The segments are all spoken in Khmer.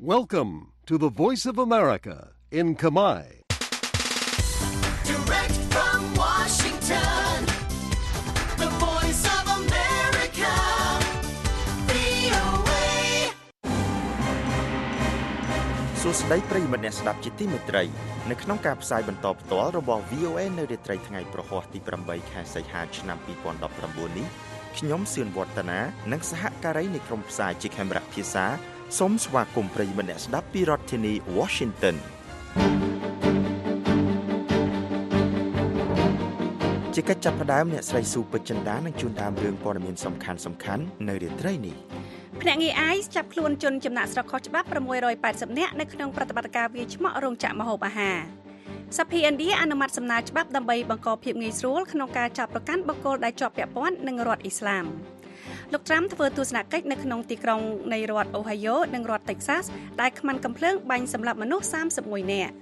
Welcome to the Voice of America in Khmer. Direct from Washington, the Voice of America, VOA. សួស្តីប្រិយមិត្តអ្នកស្ដាប់ជាទីមេត្រីនៅក្នុងការផ្សាយបន្តផ្ទាល់របស់ VOA នៅរាត្រីថ្ងៃប្រហ័សទី8ខែសីហាឆ្នាំ2019នេះខ្ញុំសឿនវឌ្ឍនានិងសហការីនៃក្រុមផ្សាយជាខេមរៈភាសាសូមស្វាគមន៍ប្រិយមិត្តអ្នកស្ដាប់ពីរដ្ឋធានី Washington ជាកិច្ចចាប់ផ្ដើមអ្នកស្រីស៊ូពេជ្រចិន្តានឹងជូនដើមរឿងព័ត៌មានសំខាន់ៗនៅរាត្រីនេះភ្នាក់ងារ ICE ចាប់ខ្លួនជនចំណាក់ស្រុកខុសច្បាប់680នាក់នៅក្នុងប្រតិបត្តិការវាយឆ្មក់រោងចក្រម្ហូបអាហារសភាឥណ្ឌាអនុម័តសំណើច្បាប់ដើម្បីបង្កភាពងាយស្រួលក្នុងការចាប់ប្រកាន់បុគ្គលដែលជាប់ពាក់ព័ន្ធនឹងរដ្ឋអ៊ីស្លាមលោកត្រាំធ្វើទស្សនកិច្ចនៅក្នុងទីក្រុងនៃរដ្ឋអូហាយ៉ូនិងរដ្ឋតិចសាសដែលខ្មាន់កំភ្លើងបាញ់សម្លាប់មនុស្ស31នាក់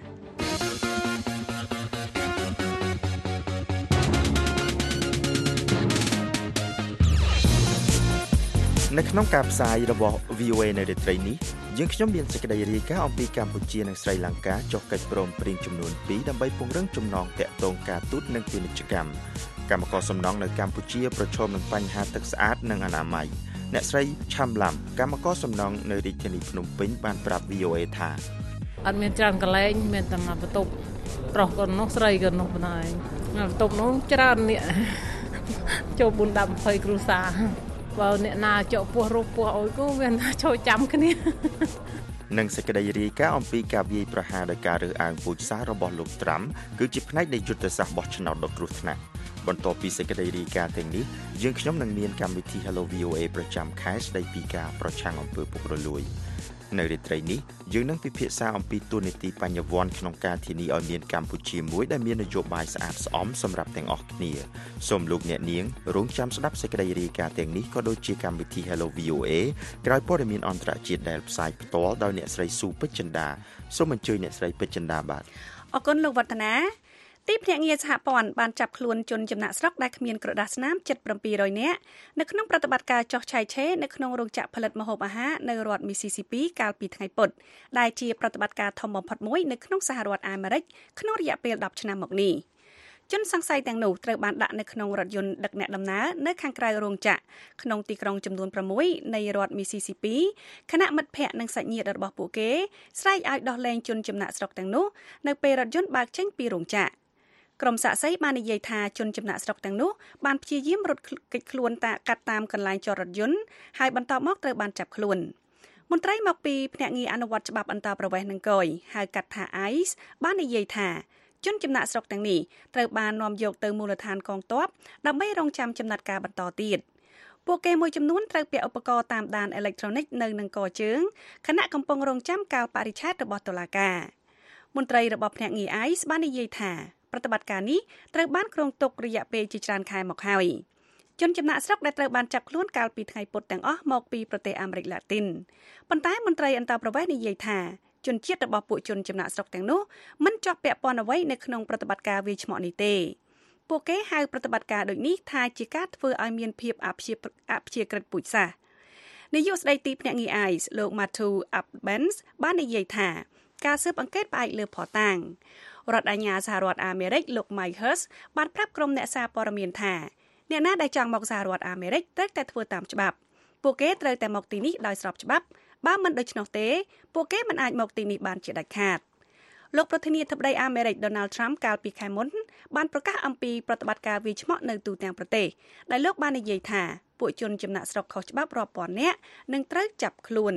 នៅក្នុងការផ្សាយរបស់ VOA នៅរាត្រីនេះយើងខ្ញុំមានសេចក្តីរាយការណ៍អំពីកម្ពុជានិងស្រីលង្កាចុះកិច្ចព្រមព្រៀងចំនួន2ដើម្បីពង្រឹងចំណងទាក់ទងការទូតនិងពាណិជ្ជកម្មកម្មករសំណង់នៅកម្ពុជាប្រឈមនឹងបញ្ហាទឹកស្អាតនិងអនាម័យអ្នកស្រីឆាំឡាំកម្មករសំណង់នៅរាជធានីភ្នំពេញបានប្រាប់ VOA ថាអត់មានច្រើនកន្លែងមានតែមកបន្ទប់ប្រុសក៏នោះស្រីក៏នោះប៉ុណ្ណឹងបន្ទប់នោះច្រើននេះចូល4-20គ្រួសារបើអ្នកណាចកពោះរូបពោះអុយក៏វាចូលចាំគ្នានិងសេចក្តីរាយការណ៍អំពីការវាយប្រហារដោយការរើសអើងពូជសាសន៍របស់លោកត្រាំគឺជាផ្នែកនៃយុទ្ធសាស្ត្របោះឆ្នោតដ៏គ្រោះថ្នាក់បន្ទាប់ពីសេចក្តីរាយការណ៍ទាំងនេះយើងខ្ញុំនឹងមានកម្មវិធី Hello VOA ប្រចាំខែស្តីពីការប្រឆាំងអំពើពុករលួយនៅរាត្រីនេះយើងនឹងពិភាក្សាអំពីទូនីតិបញ្ញវន្តក្នុងការធានាឲ្យមានកម្ពុជាមួយដែលមាននយោបាយស្អាតស្អំសម្រាប់ទាំងអស់គ្នាសូមលោកអ្នកនាងរងចាំស្ដាប់សេចក្តីរាយការណ៍ទាំងនេះក៏ដូចជាកម្មវិធី Hello VOA ក្រោយព័ត៌មានអន្តរជាតិដែលផ្សាយផ្ទាល់ដោយអ្នកស្រីស៊ូពេជ្រចិន្តាសូមអញ្ជើញអ្នកស្រីពេជ្រចិន្តាបាទអរគុណលោកវឌ្ឍនាទីភ្នាក់ងារសហព័ន្ធបានចាប់ខ្លួនជនចំណាក់ស្រុកដែលគ្មានក្រដាសស្នាមជិត700នាក់នៅក្នុងប្រតិបត្តិការចោះឆាយឆេរនៅក្នុងរោងចក្រផលិតម្ហូបអាហារនៅរដ្ឋ Mississippi កាលពីថ្ងៃពុធដែលជាប្រតិបត្តិការធំបំផុតមួយនៅក្នុងសហរដ្ឋអាមេរិកក្នុងរយៈពេល10ឆ្នាំមកនេះជនសង្ស័យទាំងនោះត្រូវបានដាក់នៅក្នុងរថយន្តដឹកអ្នកដំណើរនៅខាងក្រៅរោងចក្រក្នុងទីក្រុងចំនួន6នៃរដ្ឋ Mississippi គណៈមិត្តភ័ក្តិនិងសាច់ញាតិរបស់ពួកគេស្រែកឲ្យដោះលែងជនចំណាក់ស្រុកទាំងនោះនៅពេលរថយន្តបើកចេញពីរោងចក្រក្រុមសាក្សីបាននិយាយថាជនចំណាក់ស្រុកទាំងនោះបានព្យាយាមរត់គេចខ្លួនកាត់តាមកន្លែងចតរថយន្តហើយបន្ទាប់មកត្រូវបានចាប់ខ្លួនមន្ត្រីមកពីភ្នាក់ងារអនុវត្តច្បាប់អន្តរប្រវេសន៍នឹងកយហៅកាត់ថា ICE បាននិយាយថាជនចំណាក់ស្រុកទាំងនេះត្រូវបាននាំយកទៅមូលដ្ឋានកងទ័ពដើម្បីរងចាំចំណាត់ការបន្តទៀតពួកគេមួយចំនួនត្រូវពាក់ឧបករណ៍តាមដានអេឡិចត្រូនិកនៅនឹងកជើងខណៈកំពុងរងចាំកាលបរិច្ឆេទរបស់តុលាការមន្ត្រីរបស់ភ្នាក់ងារ ICE បាននិយាយថាប្រតិបត្តិការនេះត្រូវបានគ្រោងទុករយៈពេលជាច្រើនខែមកហើយជនចំណាក់ស្រុកដែលត្រូវបានចាប់ខ្លួនកាលពីថ្ងៃពុធទាំងអស់មកពីប្រទេសអាមេរិកឡាទីនប៉ុន្តែមន្ត្រីអន្តរប្រវេសន៍និយាយថាជនជាតិរបស់ពួកជនចំណាក់ស្រុកទាំងនោះមិនជាប់ពាក់ព័ន្ធអ្វីនៅក្នុងប្រតិបត្តិការវាយឆ្មក់នេះទេពួកគេហៅប្រតិបត្តិការដូចនេះថាជាការធ្វើឲ្យមានភាពអព្យាក្រឹតពូជសាសន៍នាយកស្ដីទីភ្នាក់ងារ ICE លោក Matthew Abbens បាននិយាយថាការស៊ើបអង្កេតផ្អែកលើភស្តុតាងរដ្ឋអាជ្ញាសហរដ្ឋអាមេរិកលោក Mike Hurst បានប្រាប់ក្រុមអ្នកសារព័ត៌មានថាអ្នកណាដែលចង់មកសហរដ្ឋអាមេរិកត្រូវតែធ្វើតាមច្បាប់ពួកគេត្រូវតែមកទីនេះដោយស្របច្បាប់បើមិនដូច្នោះទេពួកគេមិនអាចមកទីនេះបានជាដាច់ខាតលោកប្រធានាធិបតីអាមេរិក Donald Trump កាលពីខែមុនបានប្រកាសអំពីប្រតិបត្តិការវាយឆ្មក់នៅទូទាំងប្រទេសដែលលោកបាននិយាយថាពួកជនចំណាក់ស្រុកខុសច្បាប់រាប់ពាន់នាក់នឹងត្រូវចាប់ខ្លួន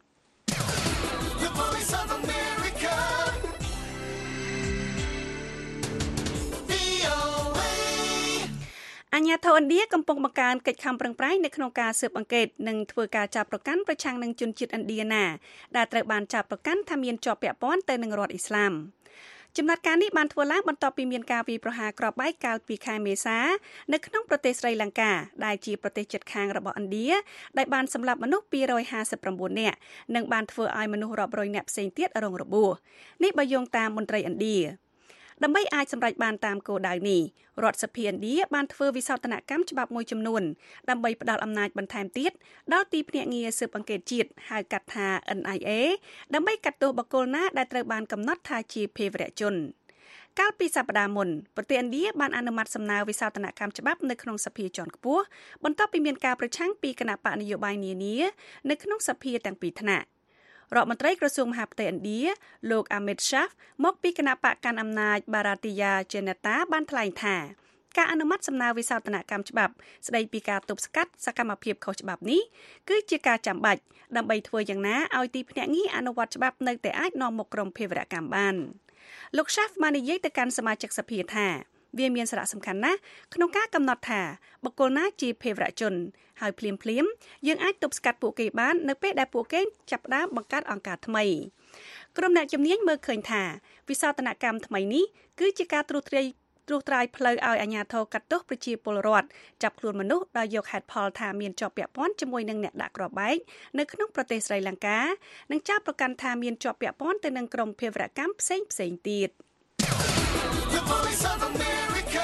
អាជ្ញាធរឥណ្ឌាកំពុងបង្កើនកិច្ចខំប្រឹងប្រែងនៅក្នុងការស៊ើបអង្កេតនិងធ្វើការចាប់ប្រកាន់ប្រឆាំងនឹងជនជាតិឥណ្ឌាណាដែលត្រូវបានចាប់ប្រកាន់ថាមានជាប់ពាក់ព័ន្ធទៅនឹងរដ្ឋអ៊ីស្លាមចំណាត់ការនេះបានធ្វើឡើងបន្ទាប់ពីមានការវាយប្រហារគ្រាប់បែកកាលពីខែមេសានៅក្នុងប្រទេសស្រីលង្កាដែលជាប្រទេសជិតខាងរបស់ឥណ្ឌាដែលបានសម្លាប់មនុស្ស259នាក់និងបានធ្វើឲ្យមនុស្សរាប់រយនាក់ផ្សេងទៀតរងរបួសនេះបើយោងតាមមន្ត្រីឥណ្ឌាដើម្បីអាចសម្រេចបានតាមគោលដៅនេះរដ្ឋសភាឥណ្ឌាបានធ្វើវិសោធនកម្មច្បាប់មួយចំនួនដើម្បីផ្ដល់អំណាចបន្ថែមទៀតដល់ទីភ្នាក់ងារស៊ើបអង្កេតជាតិហៅកាត់ថា NIA ដើម្បីកាត់ទោសបុគ្គលណាដែលត្រូវបានកំណត់ថាជាភេរវជនកាលពីសប្តាហ៍មុនប្រទេសឥណ្ឌាបានអនុម័តសំណើវិសោធនកម្មច្បាប់នៅក្នុងសភាជាន់ខ្ពស់បន្ទាប់ពីមានការប្រឆាំងពីគណៈបកនយោបាយនានានៅក្នុងសភាទាំងពីរថ្នាក់រដ្ឋមន្ត្រីក្រសួងមហាផ្ទៃឥណ្ឌាលោក Amit Shah មកពីគណៈបកកាន់អំណាច Bharatiya Janata បានថ្លែងថាការអនុម័តសំណើវិសោធនកម្មច្បាប់ស្ដីពីការទប់ស្កាត់សកម្មភាពខុសច្បាប់នេះគឺជាការចាំបាច់ដើម្បីធ្វើយ៉ាងណាឲ្យទីភ្នាក់ងារអនុវត្តច្បាប់នៅតែអាចនាំមកក្រុមភេរវកម្មបានលោក Shah បាននិយាយទៅកាន់សមាជិកសភាថាវាមានសារៈសំខាន់ណាស់ក្នុងការកំណត់ថាបុគ្គលណាជាភេរវជនហើយភ្លាមយើងអាចទប់ស្កាត់ពួកគេបាននៅពេលដែលពួកគេចាប់ផ្ដើមបង្កើតអង្គការថ្មីក្រុមអ្នកជំនាញមើលឃើញថាវិសោធនកម្មថ្មីនេះគឺជាការត្រួសត្រាយផ្លូវឲ្យអាជ្ញាធរកាត់ទោសប្រជាពលរដ្ឋចាប់ខ្លួនមនុស្សដោយយកហេតុផលថាមានជាប់ពាក់ព័ន្ធជាមួយនឹងអ្នកដាក់គ្រាប់បែកនៅក្នុងប្រទេសស្រីលង្កានិងចោទប្រកាន់ថាមានជាប់ពាក់ព័ន្ធទៅនឹងក្រុមភេរវកម្មផ្សេងទៀត The Voice of America.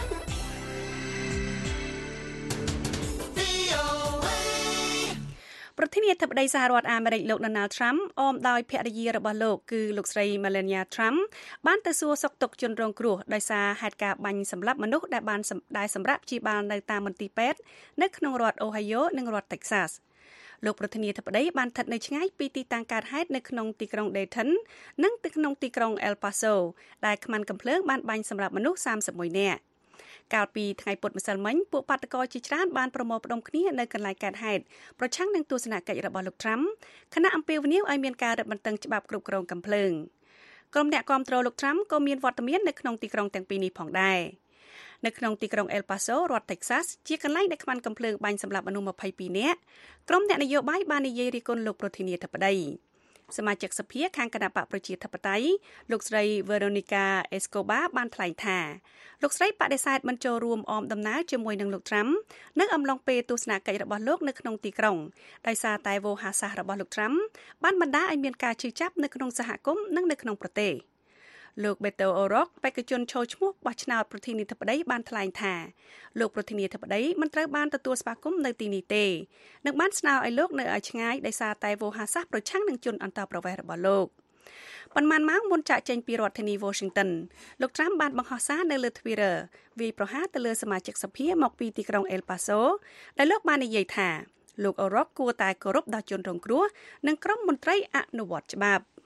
VOA. ប្រធានាធិបតីសហរដ្ឋអាមេរិកលោក Donald Trump អមដោយភរិយារបស់លោកគឺលោកស្រី Melania Trump បានទៅសួរសុខទុក្ខជនរងគ្រោះដោយសារហេតុការណ៍បាញ់សម្លាប់មនុស្សដែលសម្រាប់ព្យាបាលនៅតាមមន្ទីរពេទ្យនៅក្នុងរដ្ឋ Ohio និងរដ្ឋ Texas លោកប្រធានាធិបតីបានស្ថិតនៅឆ្ងាយពីទីតាំងកើតហេតុនៅក្នុងទីក្រុង Dayton និងនៅក្នុងទីក្រុង El Paso ដែលខ្មាន់កាំភ្លើងបានបាញ់សម្លាប់មនុស្ស31នាក់កាលពីថ្ងៃពុធម្សិលមិញពួកបាតកោជាច្រើនបានប្រមូលផ្ដុំគ្នានៅកន្លែងកើតហេតុប្រឆាំងនឹងទស្សនកិច្ចរបស់លោក Trump គណៈអំពាវនាវឲ្យមានការរឹតបន្តឹងច្បាប់គ្រប់គ្រងកាំភ្លើងក្រុមអ្នកគាំទ្រលោក Trump ក៏មានវត្តមាននៅក្នុងទីក្រុងទាំងពីរនេះផងដែរនៅក្នុងទីក្រុង El Paso រដ្ឋ Texas ជាកន្លែងដែលខ្មាន់កាំភ្លើងបាញ់សម្លាប់មនុស្ស22នាក់ក្រុមអ្នកនយោបាយបាននិយាយរិះគន់លោកប្រធានាធិបតីសមាជិកសភាខាងគណបកប្រជាធិបតេយ្យលោកស្រី Veronica Escobar បានថ្លែងថាលោកស្រីបដិសេធមិនចូលរួមអមដំណើរជាមួយនឹងលោក Trump នៅអំឡុងពេលទស្សនកិច្ចរបស់លោកនៅក្នុងទីក្រុងដោយសារតែវោហារសាស្ត្ររបស់លោក Trump បានបណ្ដាលឲ្យមានការឈឺចាប់នៅក្នុងសហគមន៍និងនៅក្នុងប្រទេសលោក Beto O'Rourke បេក្ខជនចូលឈ្មោះបោះឆ្នោតប្រធានាធិបតីបានថ្លែងថាលោកប្រធានាធិបតីមិនត្រូវបានទទួលស្វាគមន៍នៅទីនេះទេនិងបានស្នើឲ្យលោកនៅឲ្យឆ្ងាយដោយសារតែវោហារសាស្ត្រប្រឆាំងនឹងជនអន្តោប្រវេសន៍របស់លោកប៉ុន្មានម៉ោងមុនចាក់ចេញពីរដ្ឋធានី Washington លោក Trump បានបង្ហោះសារនៅលើ Twitter វាយប្រហារទៅលើសមាជិកសភាមកពីទីក្រុង El Paso ដែលលោកបាននិយាយថាលោក O'Rourke គួរតែគោរពដល់ជនរងគ្រោះនិងក្រុមមន្ត្រីអនុវត្តច្បាប់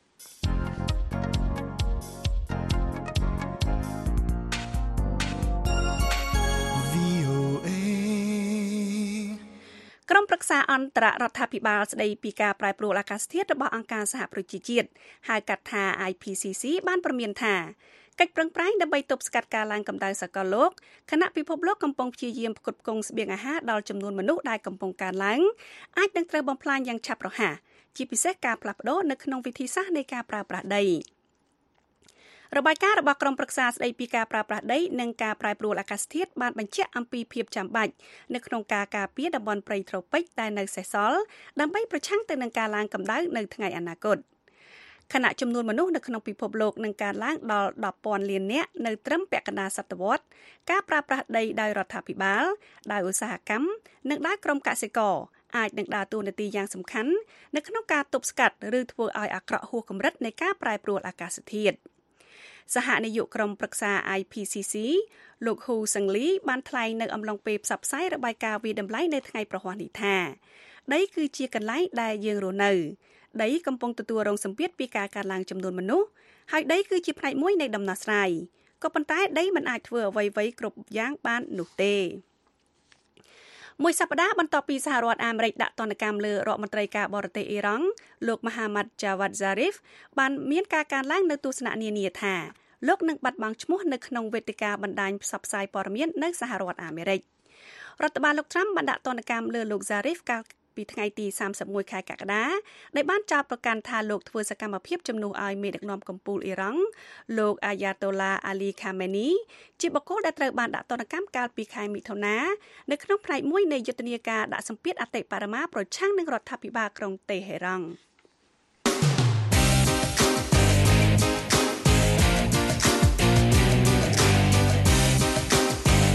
ក្រុមប្រឹក្សាអន្តររដ្ឋាភិបាលស្ដីពីការប្រែប្រួលអាកាសធាតុរបស់អង្គការសហប្រជាជាតិហៅកាត់ថា IPCC បានព្រមានថាកិច្ចប្រឹងប្រែងដើម្បីទប់ស្កាត់ការឡើងកម្ដៅសកលលោកខណៈពិភពលោកកំពុងព្យាយាមផ្គត់ផ្គង់ស្បៀងអាហារដល់ចំនួនមនុស្សដែលកំពុងកើនឡើងអាចនឹងត្រូវបំផ្លាញយ៉ាងឆាប់រហ័សជាពិសេសការផ្លាស់ប្ដូរនៅក្នុងវិធីសាស្ត្រនៃការប្រើប្រាស់ដីរបាយការណ៍របស់ក្រុមប្រឹក្សាស្ដីពីការប្រើប្រាស់ដីនិងការប្រែប្រួលអាកាសធាតុបានបញ្ជាក់អំពីភាពចាំបាច់នៅក្នុងការការពារតំបន់ព្រៃត្រូពិចដែលនៅសេសសល់ដើម្បីប្រឆាំងទៅនឹងការឡើងកម្ដៅនៅថ្ងៃអនាគតខណៈចំនួនមនុស្សនៅក្នុងពិភពលោកនឹងកើនឡើងដល់ 10,000 លាននាក់នៅត្រឹមពាក់កណ្ដាលសតវត្សការប្រើប្រាស់ដីដោយរដ្ឋាភិបាលដោយឧស្សាហកម្មនិងដោយក្រុមកសិករអាចនឹងដើរតួនាទីយ៉ាងសំខាន់នៅក្នុងការទប់ស្កាត់ឬធ្វើឲ្យអាក្រក់ហួសកម្រិតនៃការប្រែប្រួលអាកាសធាតុសហនាយកក្រុមប្រឹក្សា IPCC លោក Hu Sengli បានថ្លែងនៅអំឡុងពេលផ្សព្វផ្សាយរបាយការណ៍វិតម្លៃនៅថ្ងៃប្រហ័សនេះថាដីគឺជាកន្លែងដែលយើងរស់នៅដីកំពុងទទួលរងសម្ពាធពីការកើនឡើងចំនួនមនុស្សហើយដីគឺជាផ្នែកមួយនៃដំណោះស្រាយក៏ប៉ុន្តែដីមិនអាចធ្វើអ្វីៗគ្រប់យ៉ាងបាននោះទេមួយសប្តាហ៍បន្ទាប់ពីសហរដ្ឋអាមេរិកដាក់ទណ្ឌកម្មលើរដ្ឋមន្ត្រីការបរទេសអ៊ីរ៉ង់លោក Mohammad Javad Zarif បានមានការកើនឡើងនៅទស្សនៈនានាថាលោកនឹងបាត់បង់ឈ្មោះនៅក្នុងវេទិកាបណ្ដាញផ្សព្វផ្សាយព័ត៌មាននៅសហរដ្ឋអាមេរិករដ្ឋបាលលោក Trump បានដាក់ទណ្ឌកម្មលើលោក Zarif កាលពីថ្ងៃទី31ខែកក្កដាដែលបានចោទប្រកាន់ថាលោកធ្វើសកម្មភាពជំនួសឲ្យមេដឹកនាំកំពូលអ៊ីរ៉ង់លោក Ayatollah Ali Khamenei ជាបុគ្គលដែលត្រូវបានដាក់ទណ្ឌកម្មកាលពីខែមិថុនានៅក្នុងផ្នែកមួយនៃយុទ្ធនាការដាក់សម្ពាធអតិបរមាប្រឆាំងនឹងរដ្ឋាភិបាលក្រុងតេហេរ៉ង់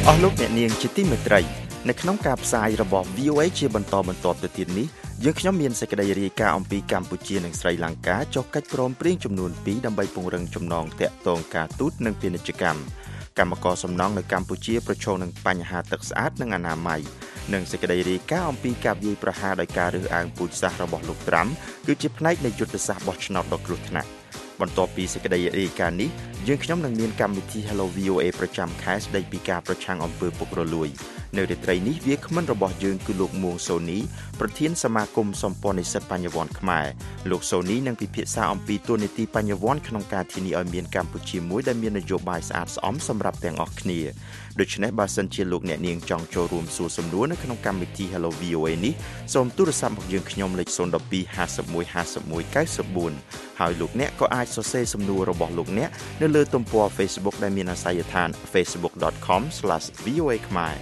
អស់លោកអ្នកនាងជាទីមេត្រីនៅក្នុងការផ្សាយរបស់ VOA ជាបន្តទៅទៀតនេះយើងខ្ញុំមានសេចក្តីរាយការណ៍អំពីកម្ពុជានិងស្រីលង្កាចុះកិច្ចព្រមព្រៀងចំនួន2ដើម្បីពង្រឹងចំណងទាក់ទងការទូតនិងពាណិជ្ជកម្មកម្មករសំណង់នៅកម្ពុជាប្រឈមនឹងបញ្ហាទឹកស្អាតនិងអនាម័យនិងសេចក្តីរាយការណ៍អំពីការវាយប្រហារដោយការរើសអើងពូជសាសន៍របស់លោកត្រាំគឺជាផ្នែកនៃយុទ្ធសាស្ត្របោះឆ្នោតដ៏គ្រោះថ្នាក់បន្ទាប់ពីសេចក្តីរាយការណ៍នេះយើងខ្ញុំនឹងមានកម្មវិធី Hello VOA ប្រចាំខែស្តីពីការប្រឆាំងអំពើពុករលួយនៅរាត្រីនេះវាគ្មិនរបស់យើងគឺលោកមួងសូនីប្រធានសមាគមសម្ព័ន្ធនិស្សិតបញ្ញវន្តខ្មែរលោកសូនីនឹងពិភាក្សាអំពីទូនាទីបញ្ញវន្តក្នុងការធានាឲ្យមានកម្ពុជាមួយដែលមាននយោបាយស្អាតស្អំសម្រាប់ទាំងអស់គ្នាដូច្នេះបើសិនជាលោកអ្នកនាងចង់ចូលរួមសួរសំណួរនៅក្នុងកម្មវិធី Hello VOA នេះសូមទូរស័ព្ទមកយើងខ្ញុំលេខ012 51 51 94ហើយលោកអ្នកក៏អាចសរសេរសំណួររបស់លោកអ្នកនៅលើទំព័រ Facebook ដែលមានអាសយដ្ឋាន facebook.com/voa ខ្មែរ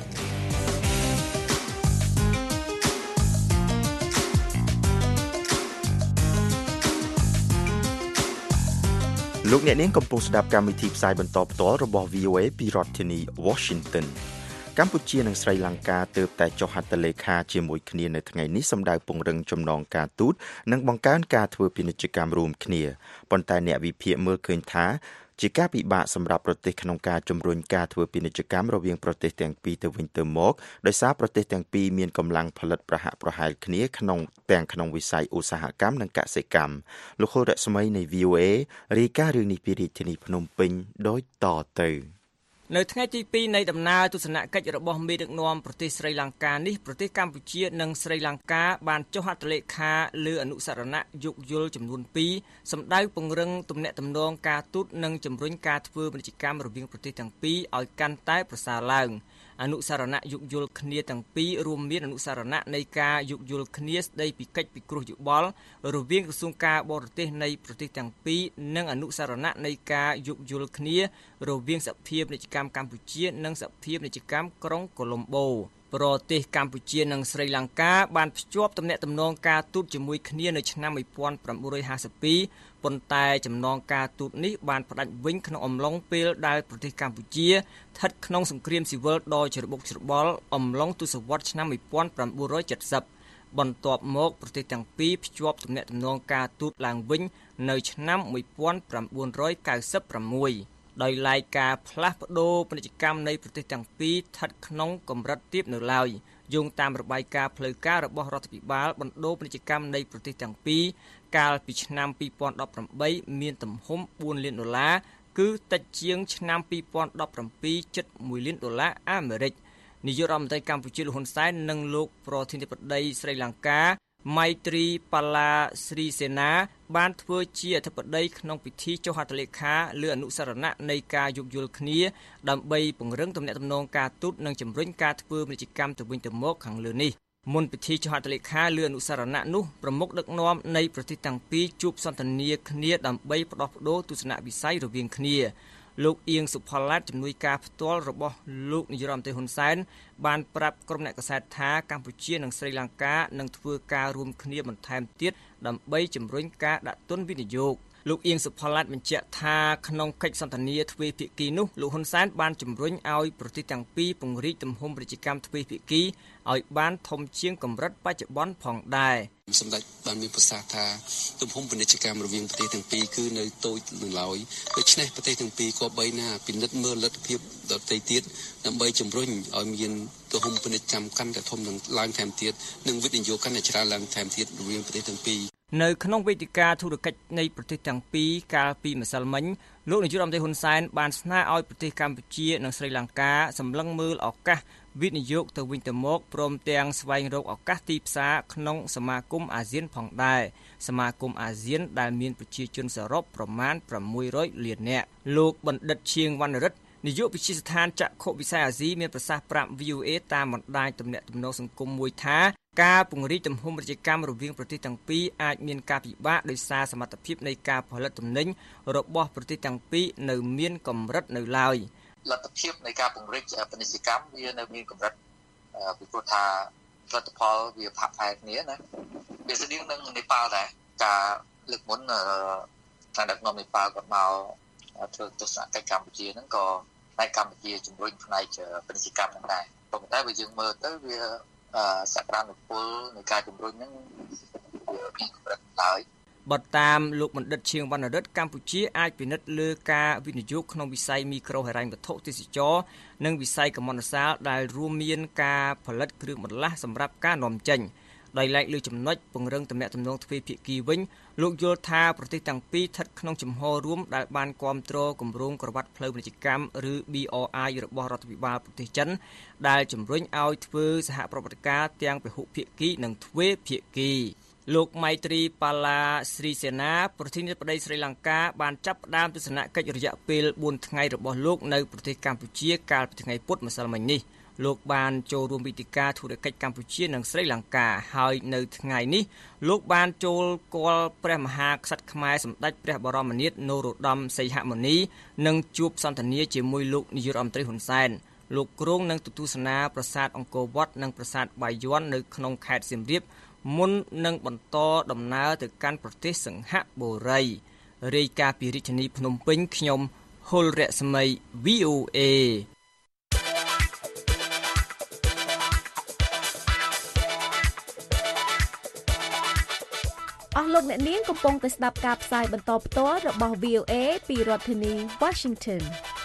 លោកអ្នកនាងកំពុងស្ដាប់កម្មវិធីផ្សាយបន្តផ្ទាល់របស់ VOA ពីរដ្ឋធានី Washington កម្ពុជានិងស្រីលង្កាទើបតែចុះហត្ថលេខាជាមួយគ្នានៅថ្ងៃនេះសម្ដៅពង្រឹងចំណងការទូតនិងបង្កើនការធ្វើពាណិជ្ជកម្មរួមគ្នាប៉ុន្តែអ្នកវិភាគមើលឃើញថាជាការពិបាកសម្រាប់ប្រទេសក្នុងការជំរុញការធ្វើពាណិជ្ជកម្មរវាងប្រទេសទាំងពីរទៅវិញទៅមកដោយសារប្រទេសទាំងពីរមានកម្លាំងផលិតប្រហាក់ប្រហែលគ្នាក្នុងវិស័យឧស្សាហកម្មនិងកសិកម្មលោកហុលរស្មីនៃ VOA រាយការណ៍រឿងនេះពីរាជធានីភ្នំពេញដូចតទៅនៅថ្ងៃទី2នៃដំណើរទស្សនកិច្ចរបស់មេដឹកនាំប្រទេសស្រីលង្កានេះប្រទេសកម្ពុជានិងស្រីលង្កាបានចុះហត្ថលេខាលើអនុស្សរណៈយោគយល់ចំនួន2សម្ដៅពង្រឹងទំនាក់ទំនងការទូតនិងជំរុញការធ្វើពាណិជ្ជកម្មរវាងប្រទេសទាំងពីរឲ្យកាន់តែប្រសើរឡើងអនុស្សរណៈយោគយល់គ្នាទាំងពីររួមមានអនុស្សរណៈនៃការយោគយល់គ្នាស្ដីពីកិច្ចពិគ្រោះយោបល់រវាងក្រសួងការបរទេសនៃប្រទេសទាំងពីរនិងអនុស្សរណៈនៃការយោគយល់គ្នារវាងសភាពាណិជ្ជកម្មកម្ពុជានិងសភាពាណិជ្ជកម្មក្រុងកូឡុំបូប្រទេសកម្ពុជានិងស្រីលង្កាបានភ្ជាប់ទំនាក់ទំនងការទូតជាមួយគ្នានៅឆ្នាំ1952ប៉ុន្តែចំណងការទូតនេះបានផ្ដាច់វិញក្នុងអំឡុងពេលដែលប្រទេសកម្ពុជាស្ថិតក្នុងសង្គ្រាមស៊ីវិលដ៏ច្របូកច្របល់អំឡុងទសវត្សរ៍ឆ្នាំ1970បន្ទាប់មកប្រទេសទាំងពីរភ្ជាប់ទំនាក់ទំនងការទូតឡើងវិញនៅឆ្នាំ1996ដោយឡែកការផ្លាស់ប្ដូរពាណិជ្ជកម្មនៃប្រទេសទាំងពីរស្ថិតក្នុងកម្រិតទាបនៅឡើយយោងតាមរបាយការណ៍ផ្លូវការរបស់រដ្ឋាភិបាលបណ្ដូរពាណិជ្ជកម្មនៃប្រទេសទាំងពីរកាលពីឆ្នាំ2018មានទំហំ$4 លានគឺតិចជាងឆ្នាំ2017ជិត$1 លានអាមេរិកនាយករដ្ឋមន្ត្រីកម្ពុជាលោកហ៊ុនសែននិងលោកប្រធានាធិបតីស្រីលង្កាម៉ៃត្រីប៉ាឡាស្រីសេនាបានធ្វើជាអធិបតីក្នុងពិធីចុះហត្ថលេខាលើអនុស្សរណៈនៃការយោគយល់គ្នាដើម្បីពង្រឹងទំនាក់ទំនងការទូតនិងជំរុញការធ្វើពាណិជ្ជកម្មទៅវិញទៅមកខាងលើនេះមុនពិធីចុះហត្ថលេខាលើអនុស្សរណៈនោះប្រមុខដឹកនាំនៃប្រទេសទាំងពីរជួបសន្ទនាគ្នាដើម្បីផ្ដោះប្ដូរទស្សនវិស័យរវាងគ្នាលោកអៀងសុផល្លាតជំនួយការផ្ទាល់របស់លោកនាយរដ្ឋមន្ត្រីហ៊ុនសែនបានប្រាប់ក្រុមអ្នកកាសែតថាកម្ពុជានិងស្រីលង្កានឹងធ្វើការរួមគ្នាបន្ថែមទៀតដើម្បីជំរុញការដាក់ទុនវិនិយោគលោកអៀងសុផល្លាតបញ្ជាក់ថាក្នុងកិច្ចសន្ទនាទ្វេភាគីនោះលោកហ៊ុនសែនបានជំរុញឲ្យប្រទេសទាំងពីរពង្រីកទំហំពាណិជ្ជកម្មទ្វេភាគីឲ្យបានធំជាងកម្រិតបច្ចុប្បន្នផងដែរសម្ដេចបានមានប្រសាសន៍ថាទំហំពាណិជ្ជកម្មរវាងប្រទេសទាំងពីរគឺនៅតូចនៅឡើយដូច្នេះប្រទេសទាំងពីរក៏បីណាពិនិត្យមើលលទ្ធភាពដទៃទៀតដើម្បីជំរុញឲ្យមានទំហំពាណិជ្ជកម្មកាន់តែធំឡើងថែមទៀតនិងវិនិយោគកាន់តែច្រើនឡើងថែមទៀតរវាងប្រទេសទាំងពីរនៅក្នុងវេទិកាធុរកិច្ចនៃប្រទេសទាំងពីរកាលពីម្សិលមិញលោកនាយករដ្ឋមន្ត្រីហ៊ុនសែនបានស្នើឲ្យប្រទេសកម្ពុជានិងស្រីលង្កាសម្លឹងមើលឱកាសវិនិយោគទៅវិញទៅមកព្រមទាំងស្វែងរកឱកាសទីផ្សារក្នុងសមាគមអាស៊ានផងដែរសមាគមអាស៊ានដែលមានប្រជាជនសរុបប្រមាណ600លាននាក់លោកបណ្ឌិតឈៀងវណ្ណរិទ្ធនាយកវិទ្យាស្ថានចក្ខុវិស័យអាស៊ីមានប្រសាសន៍ប្រាប់ VOA តាមបណ្ដាញទំនាក់ទំនងសង្គមមួយថាការពង្រីកទំហំពាណិជ្ជកម្មរវាងប្រទេសទាំងពីរអាចមានការពិបាកដោយសារសមត្ថភាពនៃការផលិតទំនិញរបស់ប្រទេសទាំងពីរនៅមានកម្រិតនៅឡើយលទ្ធភាពនៃការពង្រីកពាណិជ្ជកម្មវានៅមានកម្រិតពីព្រោះថាផលិតផលវាផាក់ផែគ្នាណាវាស្តៀងនឹងនេប៉ាល់ដែរការលើកមុនខាងដឹកនាំនេប៉ាល់គាត់មកធ្វើទស្សនកិច្ចកម្ពុជាហ្នឹងក៏ផ្នែកកម្ពុជាជំរុញផ្នែកពាណិជ្ជកម្មហ្នឹងដែរប៉ុន្តែបើយើងមើលទៅវាសក្តានុពលនៃការជំរុញហ្នឹងវាមានកម្រិតឡើយបើតាមលោកបណ្ឌិតឈៀងវណ្ណរិទ្ធកម្ពុជាអាចពិនិត្យលើការវិនិយោគក្នុងវិស័យមីក្រូហិរញ្ញវត្ថុទេសចរនិងវិស័យកម្មន្តសាលដែលរួមមានការផលិតគ្រឿងបន្លាស់សម្រាប់ការនាំចេញដោយឡែកលើចំណុចពង្រឹងទំនាក់ទំនងទ្វេភាគីវិញលោកយល់ថាប្រទេសទាំងពីរស្ថិតក្នុងជំហររួមដែលបានគាំទ្រគម្រោងក្រវ៉ាត់ផ្លូវពាណិជ្ជកម្មឬ BRI របស់រដ្ឋាភិបាលប្រទេសចិនដែលជំរុញឲ្យធ្វើសហប្រតិបត្តិការទាំងពហុភាគីនិងទ្វេភាគីលោកម៉ៃត្រីប៉ាឡាស្រីសេនាប្រធានាធិបតីស្រីលង្កាបានចាប់ផ្ដើមទស្សនកិច្ចរយៈពេល4ថ្ងៃរបស់លោកនៅប្រទេសកម្ពុជាកាលពីថ្ងៃពុធម្សិលមិញនេះលោកបានចូលរួមពិធីការធុរកិច្ចកម្ពុជានិងស្រីលង្កាហើយនៅថ្ងៃនេះលោកបានចូលគាល់ព្រះមហាក្សត្រខ្មែរសម្ដេចព្រះបរមនាថនរោត្តមសីហមុនីនិងជួបសន្ទនាជាមួយលោកនាយករដ្ឋមន្ត្រីហ៊ុនសែនលោកគ្រងនឹងទស្សនាប្រាសាទអង្គរវត្តនិងប្រាសាទបាយ័ននៅក្នុងខេត្តសៀមរាបមុននឹងបន្តដំណើរទៅកាន់ប្រទេសសិង្ហបុរីរាយការណ៍ពីរាជធានីភ្នំពេញខ្ញុំហុលរស្មី VOA អស់លោកអ្នកនាងកំពុងតែស្ដាប់ការផ្សាយបន្តផ្ទាល់របស់ VOA ពីរដ្ឋធានី Washington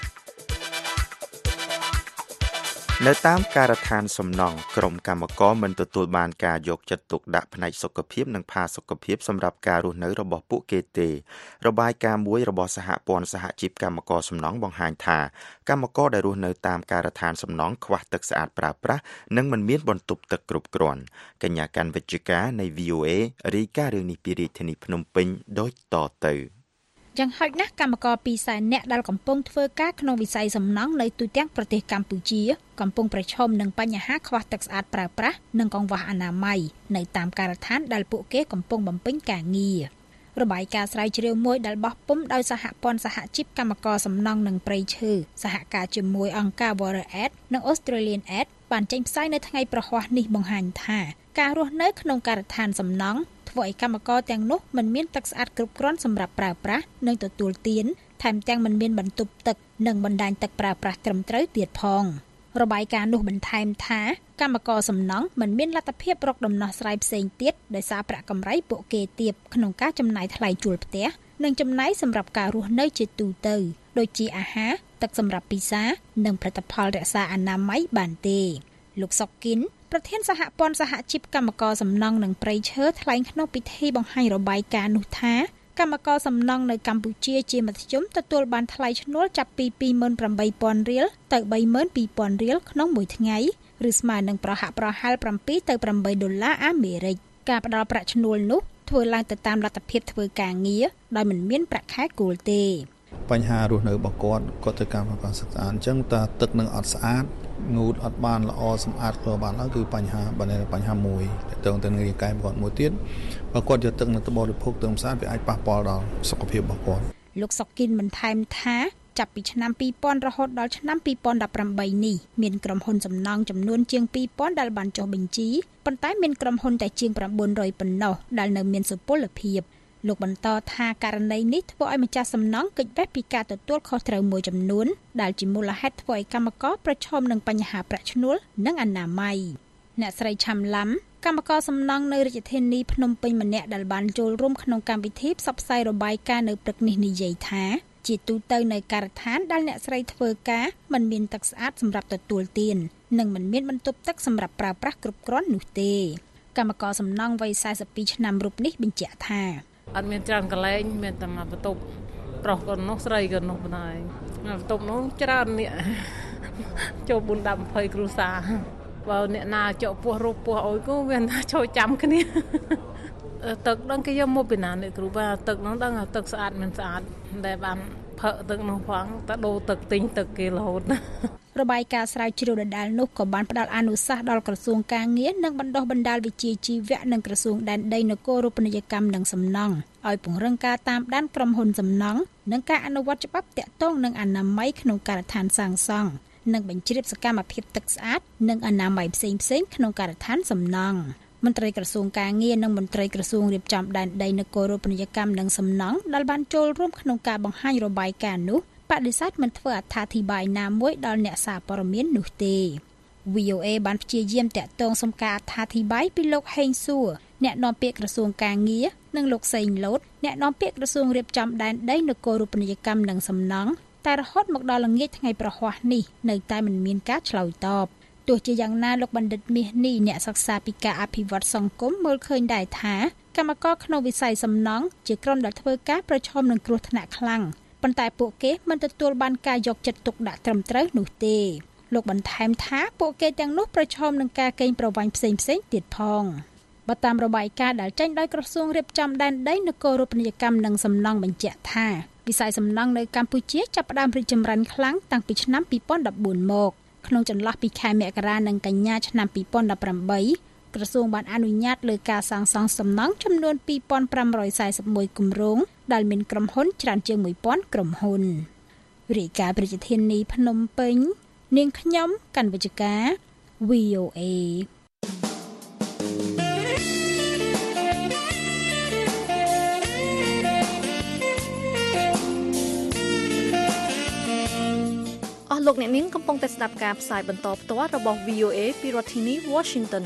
នៅតាមការដ្ឋានសំណង់ក្រុមកម្មករមិនទទួលបានការយកចិត្តទុកដាក់ផ្នែកសុខភាពនិងផាសុកភាពសម្រាប់ការរស់នៅរបស់ពួកគេទេរបាយការណ៍មួយរបស់សហព័ន្ធសហជីពកម្មករសំណង់បង្ហាញថាកម្មករដែលរស់នៅតាមការដ្ឋានសំណង់ខ្វះទឹកស្អាតប្រើប្រាស់និងមិនមានបន្ទប់ទឹកគ្រប់គ្រាន់កញ្ញាកាន់វិជ្ជការនៃ VOA រាយការណ៍រឿងនេះពីរាជធានីភ្នំពេញដូចតទៅយ៉ាងហោចណាស់កម្មករ200,000នាក់ដែលកំពុងធ្វើការក្នុងវិស័យសំណង់នៅទូទាំងប្រទេសកម្ពុជាកំពុងប្រឈមនឹងបញ្ហាខ្វះទឹកស្អាតប្រើប្រាស់និងកង្វះអនាម័យនៅតាមការដ្ឋានដែលពួកគេកំពុងបំពេញការងាររបាយការណ៍ស្រាវជ្រាវមួយដែលបោះពុម្ពដោយសហព័ន្ធសហជីពកម្មករសំណង់និងព្រៃឈើសហការជាមួយអង្គការ Water Aid និង Australian Aid បានចេញផ្សាយនៅថ្ងៃប្រហ័សនេះបង្ហាញថាការរស់នៅក្នុងការដ្ឋានសំណង់ធ្វើឲ្យកម្មករទាំងនោះមិនមានទឹកស្អាតគ្រប់គ្រាន់សម្រាប់ប្រើប្រាស់និងទទួលទានថែមទាំងមិនមានបន្ទប់ទឹកនិងបណ្ដាញទឹកប្រើប្រាស់ត្រឹមត្រូវទៀតផងរបាយការណ៍នោះបន្ថែមថាកម្មករសំណង់មិនមានលទ្ធភាពរកដំណោះស្រាយផ្សេងទៀតដោយសារប្រាក់កម្រៃពួកគេទាបក្នុងការចំណាយថ្លៃជួលផ្ទះនិងចំណាយសម្រាប់ការរស់នៅជាទូទៅដូចជាអាហារទឹកសម្រាប់ពិសានិងផលិតផលរក្សាអនាម័យបានទេលោកសុកគិនប្រធានសហព័ន្ធសហជីពកម្មករសំណង់និងព្រៃឈើថ្លែងក្នុងពិធីបង្ហាញរបាយការណ៍នោះថាកម្មករសំណង់នៅកម្ពុជាជាមធ្យមទទួលបានថ្លៃឈ្នួលចាប់ពី 28,000 រៀលទៅ 32,000 រៀលក្នុងមួយថ្ងៃឬស្មើនឹងប្រហាក់ប្រហែល 7 ទៅ 8 ដុល្លារអាមេរិកការផ្ដល់ប្រាក់ឈ្នួលនោះធ្វើឡើងទៅតាមលទ្ធភាពធ្វើការងារដោយមិនមានប្រាក់ខែគោលទេបញ្ហារស់នៅរបស់គាត់ទៅកម្មករស្អាតអញ្ចឹងតើទឹកនឹងអត់ស្អាតងូតអត់បានល្អសម្អាតក៏បានហើយគឺបញ្ហាមួយទៅនឹងរាងកាយរបស់គាត់មួយទៀតបើគាត់យកទឹកនៅទៅបរិភោគទឹកស្អាតវាអាចប៉ះពាល់ដល់សុខភាពរបស់គាត់លោកសុកគិនបន្ថែមថាចាប់ពីឆ្នាំ2000រហូតដល់ឆ្នាំ2018នេះមានក្រុមហ៊ុនសំណង់ចំនួនជាង 2000 ដែលបានចុះបញ្ជីប៉ុន្តែមានក្រុមហ៊ុនតែជាង900ប៉ុណ្ណោះដែលនៅមានសុពលភាពលោកបន្តថាករណីនេះធ្វើឲ្យម្ចាស់សំណង់គេចបេះពីការទទួលខុសត្រូវមួយចំនួនដែលជាមូលហេតុធ្វើឲ្យកម្មករប្រឈមនឹងបញ្ហាប្រាក់ឈ្នួលនិងអនាម័យអ្នកស្រីឆាំឡាំកម្មករសំណង់នៅរាជធានីភ្នំពេញម្នាក់ដែលបានចូលរួមក្នុងកម្មវិធីផ្សព្វផ្សាយរបាយការណ៍នៅព្រឹកនេះនិយាយថាជាទូទៅនៅការដ្ឋានដែលអ្នកស្រីធ្វើការមិនមានទឹកស្អាតសម្រាប់ទទួលទាននិងមិនមានបន្ទប់ទឹកសម្រាប់ប្រើប្រាស់គ្រប់គ្រាន់នោះទេកម្មករសំណង់វ័យ42ឆ្នាំរូបនេះបញ្ជាក់ថាអត់មានច្រើនកន្លែងមានតែមួយបន្ទប់ប្រុសក៏នោះស្រីក៏នោះបណ្ដោយបន្ទប់នោះច្រើនអ្នកចូល4-10 20គ្រួសារបើអ្នកណាចកពោះរូបពោះអុយក៏វាថាចូលចាំគ្នាទឹកដឹងគេយកមកពីណាអ្នកគ្រូបាទទឹកនោះដឹងទឹកស្អាតមិនស្អាតដែលបានផឹកទឹកនោះផងតែដូរទឹកទិញទឹកគេរហូតរបាយការណ៍ស្រាវជ្រាវដដែលនោះក៏បានផ្ដល់អនុសាសន៍ដល់ក្រសួងការងារនិងបណ្ដុះបណ្ដាលវិជ្ជាជីវៈនិងក្រសួងដែនដីនគរូបនីយកម្មនិងសំណង់ឲ្យពង្រឹងការតាមដានក្រុមហ៊ុនសំណង់និងការអនុវត្តច្បាប់ទាក់ទងនឹងអនាម័យក្នុងការដ្ឋានសាងសង់និងបញ្ជ្រាបសកម្មភាពទឹកស្អាតនិងអនាម័យផ្សេងៗក្នុងការដ្ឋានសំណង់មន្ត្រីក្រសួងការងារនិងមន្ត្រីក្រសួងរៀបចំដែនដីនគរូបនីយកម្មនិងសំណង់ដែលបានចូលរួមក្នុងការបង្ហាញរបាយការណ៍នោះបដិសេធមិនធ្វើអត្ថាធិប្បាយណាមួយដល់អ្នកសារព័ត៌មាននោះទេ VOA បានព្យាយាមតាក់ទងសុំការអត្ថាធិប្បាយពីលោកហេងសួរអ្នកនាំពាក្យក្រសួងការងារនិងលោកសេងលូតអ្នកនាំពាក្យក្រសួងរៀបចំដែនដីនគររូបនីយកម្មនិងសំណង់តែរហូតមកដល់ល្ងាចថ្ងៃប្រហ័សនេះនៅតែមិនមានការឆ្លើយតបទោះជាយ៉ាងណាលោកបណ្ឌិតមាសនេះអ្នកសិក្សាពីការអភិវឌ្ឍសង្គមមើលឃើញដែរថាកម្មករក្នុងវិស័យសំណង់ជាក្រុមដែលធ្វើការប្រឈមនឹងគ្រោះថ្នាក់ខ្លាំងប៉ុន្តែពួកគេមិនទទួលបានការយកចិត្តទុកដាក់ត្រឹមត្រូវនោះទេលោកបន្ថែមថាពួកគេទាំងនោះប្រឈមនឹងការកេងប្រវ័ញ្ចផ្សេងៗទៀតផងបើតាមរបាយការណ៍ដែលចេញដោយក្រសួងរៀបចំដែនដីនគររូបនីយកម្មនិងសំណង់បញ្ជាក់ថាវិស័យសំណង់នៅកម្ពុជាចាប់ផ្ដើមរីកចម្រើនខ្លាំងតាំងពីឆ្នាំ2014មកក្នុងចន្លោះពីខែមករានិងកញ្ញាឆ្នាំ2018ក្រសួងបានអនុញ្ញាតលើការសាងសង់សំណង់ចំនួន2541គម្រោងដែលមានក្រុមហ៊ុនច្រើនជាង1000ក្រុមហ៊ុនរាយការណ៍ប្រជាធានីភ្នំពេញនាងខ្ញុំកណ្ឌវិជ្ជការ VOA អស់លោកអ្នកនាងកំពុងតែស្ដាប់ការផ្សាយបន្តផ្ទាល់របស់ VOA ពីរដ្ឋធានី Washington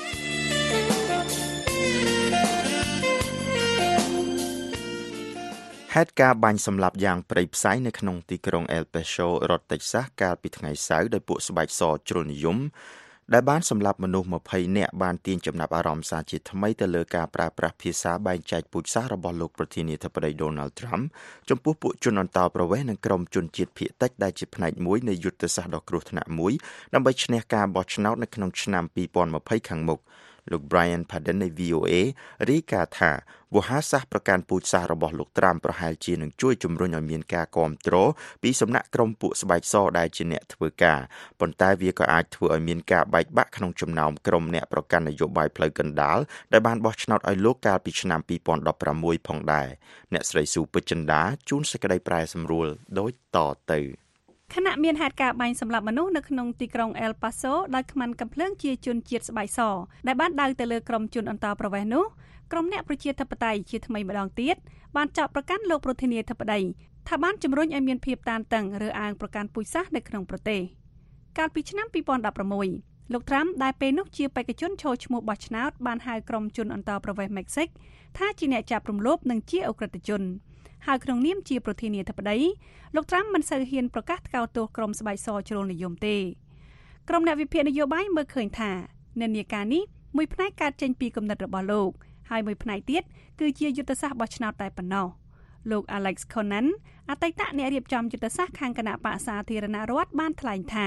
ហេតុការណ៍បាញ់សម្លាប់យ៉ាងព្រៃផ្សៃនៅក្នុងទីក្រុង El Paso រដ្ឋ Texas កាលពីថ្ងៃសៅរ៍ដោយពួកស្បែកសជ្រុលនិយមដែលបានសម្លាប់មនុស្ស20នាក់បានទាញចំណាប់អារម្មណ៍សារជាថ្មីទៅលើការប្រើប្រាស់ភាសាបែងចែកពូជសាសន៍របស់លោកប្រធានាធិបតី Donald Trump ចំពោះពួកជនអន្តោប្រវេសន៍និងក្រុមជនជាតិភាគតិចដែលជាផ្នែកមួយនៃយុទ្ធសាស្ត្រដ៏គ្រោះថ្នាក់មួយដើម្បីឈ្នះការបោះឆ្នោតនៅក្នុងឆ្នាំ2020ខាងមុខលោក Brian Padden នៃ VOA រាយការណ៍ថាវោហារសាស្ត្រប្រកាន់ពូជសាសន៍របស់លោក Trump ប្រហែលជានឹងជួយជំរុញឲ្យមានការគាំទ្រពីសំណាក់ក្រុមពួកស្បែកសដែលជាអ្នកធ្វើការប៉ុន្តែវាក៏អាចធ្វើឲ្យមានការបែកបាក់ក្នុងចំណោមក្រុមអ្នកប្រកាន់នយោបាយផ្លូវកណ្ដាលដែលបានបោះឆ្នោតឲ្យលោកកាលពីឆ្នាំ2016ផងដែរអ្នកស្រីស៊ូពេជ្រចិន្តាជូនសេចក្តីប្រែសម្រួលដូចតទៅខណៈមានហេតុការណ៍បាញ់សម្លាប់មនុស្សនៅក្នុងទីក្រុង El Paso ដោយខ្មាន់កាំភ្លើងជាជនជាតិស្បែកសដែលបានដៅទៅលើក្រុមជនអន្តោប្រវេសន៍នោះក្រុមអ្នកប្រជាធិបតេយ្យជាថ្មីម្ដងទៀតបានចាប់ប្រកាន់លោកប្រធានាធិបតីថាបានជំរុញឲ្យមានភាពតានតឹងរើសអើងប្រកាន់ពូជសាសន៍នៅក្នុងប្រទេសកាលពីឆ្នាំ2016លោក Trump ដែលពេលនោះជាបេក្ខជនចូលឈ្មោះបោះឆ្នោតបានហៅក្រុមជនអន្តោប្រវេសន៍មិចស៊ិកថាជាអ្នកចាប់រំលោភនិងជាអក្រិតជនហើយក្នុងនាមជាប្រធានាធិបតីលោក Trump មិនសូវហ៊ានប្រកាសថ្កោលទោសក្រុមស្បែកសជ្រុលនិយមទេក្រុមអ្នកវិភាគនយោបាយមើលឃើញថានិន្នាការនេះមួយផ្នែកកើតចេញពីគំនិតរបស់លោកហើយមួយផ្នែកទៀតគឺជាយុទ្ធសាស្ត្របោះឆ្នោតតែប៉ុណ្ណោះលោក Alex Conan អតីតអ្នករៀបចំយុទ្ធសាស្ត្រខាងគណៈបក្សសាធារណរដ្ឋបានថ្លែងថា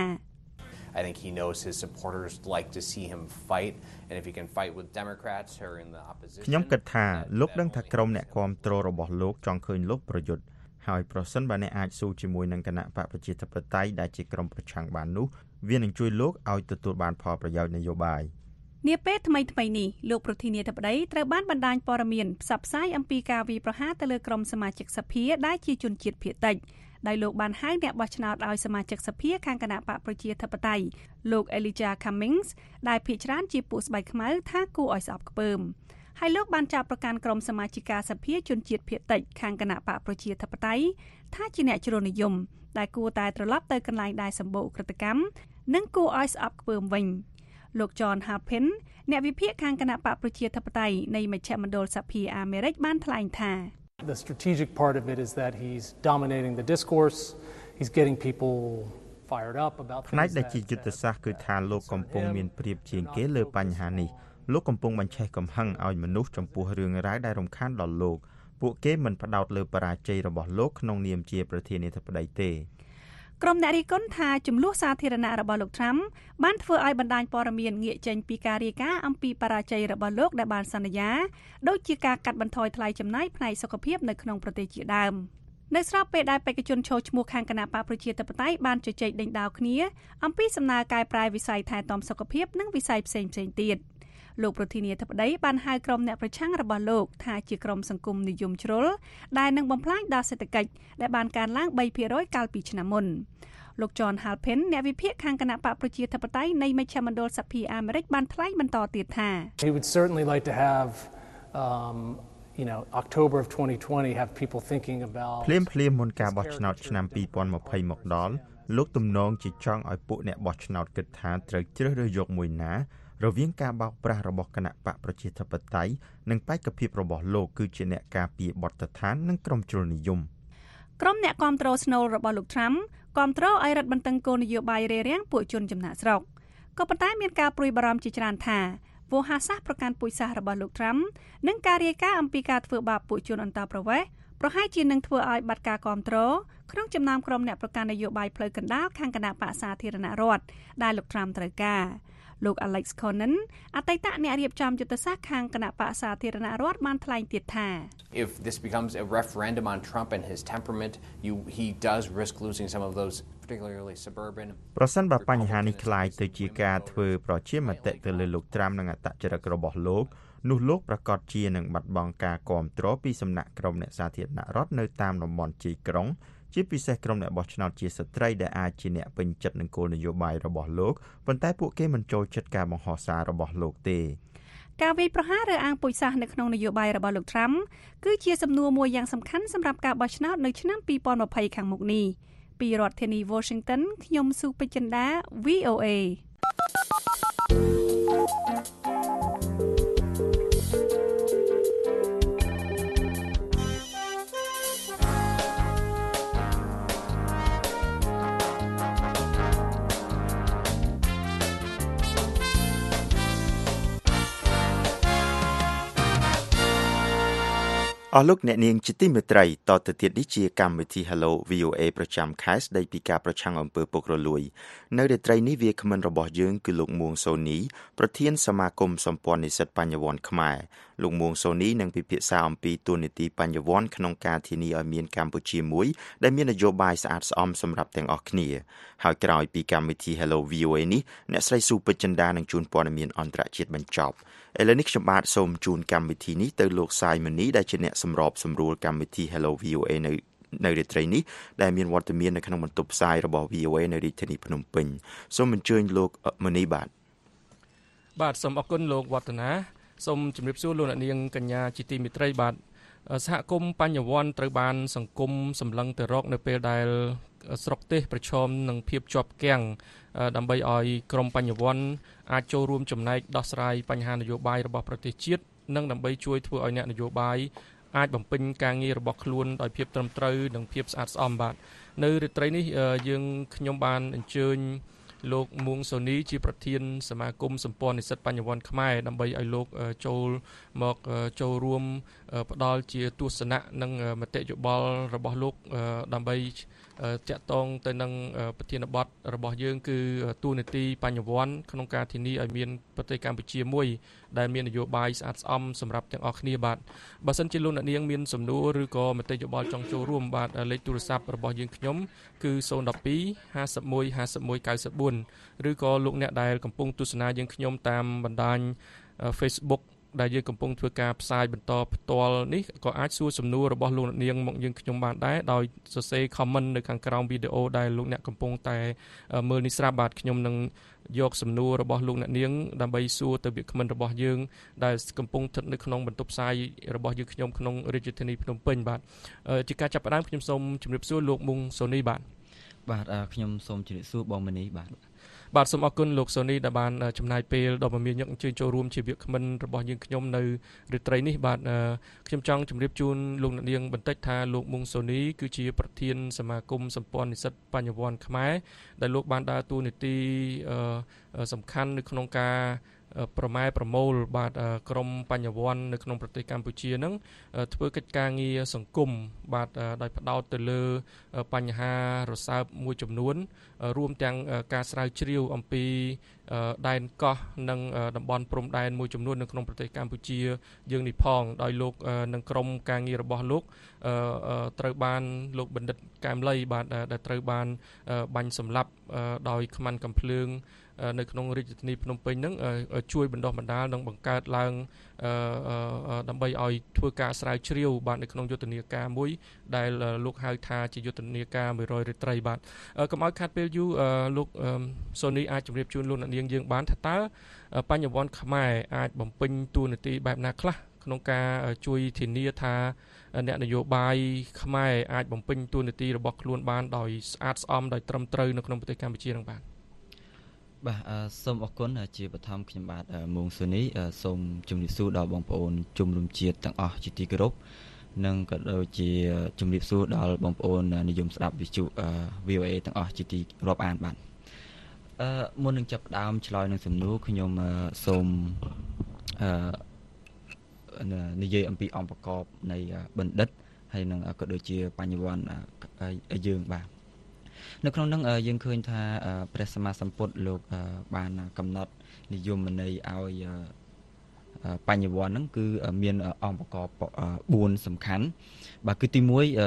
I think he knows his supporters like to see him fight and if he can fight with Democrats who are in the opposition ខ្ញុំគិតថាលោកដឹងថាក្រុមអ្នកគាំទ្ររបស់លោកចង់ឃើញលោកប្រយុទ្ធហើយប្រសិនបើអ្នកអាចស៊ូជាមួយនឹងគណៈបកប្រជាធិបតេយ្យដែលជាក្រុមប្រឆាំងបាននោះវានឹងជួយលោកឲ្យទទួលបានផលប្រយោជន៍នយោបាយនាពេលថ្មីៗនេះលោកប្រធានាធិបតីត្រូវបានបណ្ដាញព័ត៌មានផ្សព្វផ្សាយអំពីការវាយប្រហារទៅលើក្រុមសមាជិកសភាដែលជាជនជាតិភាគតិចដោយលោកបានហៅអ្នកបោះឆ្នោតឲ្យសមាជិកសភាខាងគណៈបកប្រជាធិបតេយ្យលោក Elijah Cummings ដែលភាគច្រើនជាពួកស្បែកខ្មៅថាគួរឲ្យស្អប់ខ្ពើមហើយលោកបានចាប់ប្រកាន់ក្រុមសមាជិកាសភាជនជាតិភាគតិចខាងគណៈបកប្រជាធិបតេយ្យថាជាអ្នកជ្រុលនិយមដែលគួរតែត្រឡប់ទៅកន្លែងដែលសម្បូរក្រិតកម្មនិងគួរឲ្យស្អប់ខ្ពើមវិញលោក John Halpin អ្នកវិភាគខាងគណៈបកប្រជាធិបតេយ្យនៃមជ្ឈមណ្ឌលសភាអាមេរិកបានថ្លែងថា The strategic part of it is that he's dominating the discourse. He's getting people fired up about things. ផ្នែកដែលជាយុទ្ធសាស្ត្រគឺថាលោកកំពុងមានប្រៀបជាងគេលើបញ្ហានេះលោកកំពុងបញ្ឆេះកំហឹងឲ្យមនុស្សចំពោះរឿងរ៉ាវដែលរំខានដល់លោកពួកគេមិនផ្ដោតលើបរាជ័យរបស់លោកក្នុងនាមជាប្រធានាធិបតីទេក្រុមអ្នករិះគន់ថាចំនួនសាធារណៈរបស់លោក Trump បានធ្វើឲ្យបណ្ដាញព័ត៌មានងាកចេញពីការរាយការណ៍អំពីបរាជ័យរបស់លោកដែលបានសន្យាដូចជាការកាត់បន្ថយថ្លៃចំណាយផ្នែកសុខភាពនៅក្នុងប្រទេសជាដើមនៅស្របពេលដែលបេក្ខជនចូលឈ្មោះខាងគណៈបកប្រជាធិបតេយ្យបានជជែកដេញដោលគ្នាអំពីសំណើកែប្រែវិស័យថែទាំសុខភាពនិងវិស័យផ្សេងៗទៀតលោកប្រធានាធិបតីបានហៅក្រុមអ្នកប្រឆាំងរបស់លោកថាជាក្រុមសង្គមនិយមជ្រុលដែលនឹងបំផ្លាញដល់សេដ្ឋកិច្ចដែលបានកើនឡើង 3% កាលពីឆ្នាំមុនលោក John Halpin អ្នកវិភាគខាងគណៈបកប្រជាធិបតេយ្យនៃមជ្ឈមណ្ឌលសភាអាមេរិកបានថ្លែងបន្តទៀតថា He would certainly like to have October of 2020 have people thinking about ភ្លាមមុនការបោះឆ្នោតឆ្នាំ2020មកដល់លោកទំនងជាចង់ឲ្យពួកអ្នកបោះឆ្នោតគិតថាត្រូវជ្រើសរើសយកមួយណារវាងការបោកប្រាស់របស់គណៈបកប្រជាធិបតេយ្យនិងបេក្ខភាពរបស់លោកគឺជាអ្នកការពារបទដ្ឋាននិងក្រុមជ្រុលនិយមក្រុមអ្នកគាំទ្រស្នូលរបស់លោក Trump គាំទ្រឲ្យរដ្ឋបន្តឹងគោលនយោបាយរារាំងពួកជនចំណាកស្រុកក៏ប៉ុន្តែមានការព្រួយបារម្ភជាច្រើនថាវោហារសាស្ត្រប្រកាន់ពូជសាសន៍របស់លោក Trump និងការរាយការណ៍អំពីការធ្វើបាបពួកជនអន្តោប្រវេសន៍ប្រហែលជានឹងធ្វើឲ្យបាត់ការគាំទ្រក្នុងចំណោមក្រុមអ្នកប្រកាន់នយោបាយផ្លូវកណ្ដាលខាងគណៈបក្សសាធារណរដ្ឋដែលលោក Trump ត្រូវការលោក Alex Conan អតីតអ្នករៀបចំយុទ្ធសាស្ត្រខាងគណៈបក្សសាធារណរដ្ឋបានថ្លែងទៀតថា If this becomes a referendum on Trump and his temperament, he does risk losing some of those particularly suburban ប្រសិនបើបញ្ហានេះคล้ายទៅជាការធ្វើប្រជាមតិទៅលើលោក Trump និងអត្តចរិតរបស់លោកនោះលោកប្រកាសជានឹងបាត់បង់ការគាំទ្រពីសំណាក់ក្រុមអ្នកសាធារណរដ្ឋនៅតាមតំបន់ជាយក្រុងជាពិសេសក្រុមអ្នកបោះឆ្នោតជាស្ត្រីដែលអាចជាអ្នកពេញចិត្តនឹងគោលនយោបាយរបស់លោកប៉ុន្តែពួកគេមិនចូលចិត្តការបង្ហោះសាររបស់លោកទេការវាយប្រហាររើអាងពូជសាសន៍នៅក្នុងនយោបាយរបស់លោក Trump គឺជាសំណួរមួយយ៉ាងសំខាន់សម្រាប់ការបោះឆ្នោតនៅឆ្នាំ2020ខាងមុខនេះពីរដ្ឋធានី Washington ខ្ញុំស៊ូពេជ្រចិន្តា VOA អស់លោកអ្នកនាងជាទីមេត្រីតទៅទៀតនេះជាកម្មវិធី Hello VOA ប្រចាំខែស្ដីពីការប្រឆាំងអំពើពុករលួយនៅរាត្រីនេះវាគ្មិនរបស់យើងគឺលោកមួងសូនីប្រធានសមាគមសម្ព័ន្ធនិស្សិតបញ្ញវន្តខ្មែរលោកមួងសូនីនឹងពិភាក្សាអំពីទូនីតិបញ្ញវន្តក្នុងការធានាឲ្យមានកម្ពុជាមួយដែលមាននយោបាយស្អាតស្អំសម្រាប់ទាំងអស់គ្នាហើយក្រោយពីកម្មវិធី Hello VOA នេះអ្នកស្រីស៊ូពេជ្រចិន្តានឹងជួនព័ត៌មានអន្តរជាតិបញ្ចប់ឥឡូវនេះខ្ញុំបាទសូមជូនកម្មវិធីនេះទៅលោកសាយមនីដែលជាអ្នកសម្របសម្រួលកម្មវិធី Hello VOA នៅរាត្រីនេះដែលមានវត្តមាននៅក្នុងបន្ទប់ផ្សាយរបស់ VOA នៅរាជធានីភ្នំពេញសូមអញ្ជើញលោកមនីបាទសូមអរគុណលោកវឌ្ឍនាសូមជម្រាបសួរលោកអ្នកនាងកញ្ញាជាទីមេត្រីបាទសហគមន៍បញ្ញវន្តត្រូវបានសង្គមសម្លឹងទៅរកនៅពេលដែលស្រុកទេសប្រឈមនឹងភាពជាប់គាំងដើម្បីឲ្យក្រមបញ្ញវន្តអាចចូលរួមចំណែកដោះស្រាយបញ្ហានយោបាយរបស់ប្រទេសជាតិនិងដើម្បីជួយធ្វើឲ្យអ្នកនយោបាយអាចបំពេញការងាររបស់ខ្លួនដោយភាពត្រឹមត្រូវនិងភាពស្អាតស្អំបាទនៅរាត្រីនេះខ្ញុំបានអញ្ជើញលោកមួងសូនីជាប្រធានសមាគមសម្ព័ន្ធនិស្សិតបញ្ញវន្តខ្មែរដើម្បីឲ្យលោកចូលរួមផ្ដល់ជាទស្សនៈនិងមតិយោបល់របស់លោកដើម្បីតាក់ទងទៅនឹងប្រធានបទរបស់យើងគឺទូនីតិបញ្ញវន្តក្នុងការធានាឲ្យមានប្រទេសកម្ពុជាមួយដែលមាននយោបាយស្អាតស្អំសម្រាប់ទាំងអស់គ្នាបាទបើសិនជាលោកអ្នកនាងមានសំណួរឬក៏មតិយោបល់ចង់ចូលរួមបាទលេខទូរស័ព្ទរបស់យើងខ្ញុំគឺ012 51 51 94ឬក៏លោកអ្នកដែលកំពុងទស្សនាយើងខ្ញុំតាមបណ្ដាញ Facebookដែលយើងកំពុងធ្វើការផ្សាយបន្តផ្ទាល់នេះក៏អាចសួរសំណួររបស់លោកអ្នកនាងមកយើងខ្ញុំបានដែរដោយសរសេរ comment នៅខាងក្រោមវីដេអូដែលលោកអ្នកកំពុងតែមើលនេះស្រាប់បាទខ្ញុំនឹងយកសំណួររបស់លោកអ្នកនាងដើម្បីសួរទៅវាគ្មិនរបស់យើងដែលកំពុងស្ថិតនៅក្នុងបន្ទប់ផ្សាយរបស់យើងខ្ញុំក្នុងរាជធានីភ្នំពេញបាទជាការចាប់ផ្ដើមខ្ញុំសូមជម្រាបសួរលោកមុងសូនីបាទខ្ញុំសូមជម្រាបសួរបងមនីបាទសូមអរគុណលោកសូនីដែលបានចំណាយពេលដ៏មមាញឹកអញ្ជើញចូលរួមជាវាគ្មិនរបស់យើងខ្ញុំនៅរាត្រីនេះបាទខ្ញុំចង់ជម្រាបជូនលោកអ្នកនាងបន្តិចថាលោកមុងសូនីគឺជាប្រធានសមាគមសម្ព័ន្ធនិស្សិតបញ្ញវន្តខ្មែរដែលលោកបានដើរតួនាទីសំខាន់នៅក្នុងការប្រម៉ែប្រមូលបាទក្រមបញ្ញវន្តនៅក្នុងប្រទេសកម្ពុជានឹងធ្វើកិច្ចការងារសង្គមបាទដោយផ្ដោតទៅលើបញ្ហារសើបមួយចំនួនរួមទាំងការស្រាវជ្រាវអំពីដែនកោះនិងតំបន់ព្រំដែនមួយចំនួននៅក្នុងប្រទេសកម្ពុជាយើងនេះផងដោយលោកនិងក្រុមការងាររបស់លោកត្រូវបានលោកបណ្ឌិតកែមលីបាទដែលត្រូវបានបាញ់សម្លាប់ដោយខ្មាន់កាំភ្លើងនៅក្នុងរាជធានីភ្នំពេញនឹងជួយបណ្ដុះបណ្ដាលនិងបង្កើតឡើងដើម្បីឲ្យធ្វើការស្រាវជ្រាវបាទនៅក្នុងយុទ្ធនាការមួយដែលលោកហៅថាជាយុទ្ធនាការ100រាត្រីបាទកុំឲ្យខាត់ពេលយូរលោកសូនីអាចជម្រាបជូនលោកអ្នកនាងយើងបានថាតើបញ្ញវន្តខ្មែរអាចបំពេញតួនាទីបែបណាខ្លះក្នុងការជួយធានាថាអ្នកនយោបាយខ្មែរអាចបំពេញតួនាទីរបស់ខ្លួនបានដោយស្អាតស្អំដោយត្រឹមត្រូវនៅក្នុងប្រទេសកម្ពុជានឹងបាទបាទសូមអរគុណជាបឋមខ្ញុំបាទមួងស៊ូនីសូមជំរាបសួរដល់បងប្អូនជំនុំជាតិទាំងអស់ជាទីគោរពនិងក៏ដូចជាជំរាបសួរដល់បងប្អូននិយមស្ដាប់វិទ្យុ VOA ទាំងអស់ជាទីរាប់អានបាទមុននឹងចាប់ផ្ដើមឆ្លើយនឹងសំណួរខ្ញុំសូមនិយាយអំពីអង្គប្រកបនៃបណ្ឌិតហើយនឹងក៏ដូចជាបញ្ញវន្តយើងបាទនៅក្នុងនោះយើងឃើញថាព្រះសម្មាសម្ពុទ្ធលោកបានកំណត់និយមន័យឲ្យបញ្ញវន្តហ្នឹងគឺមានអង្គប្រកប4សំខាន់បាទគឺទី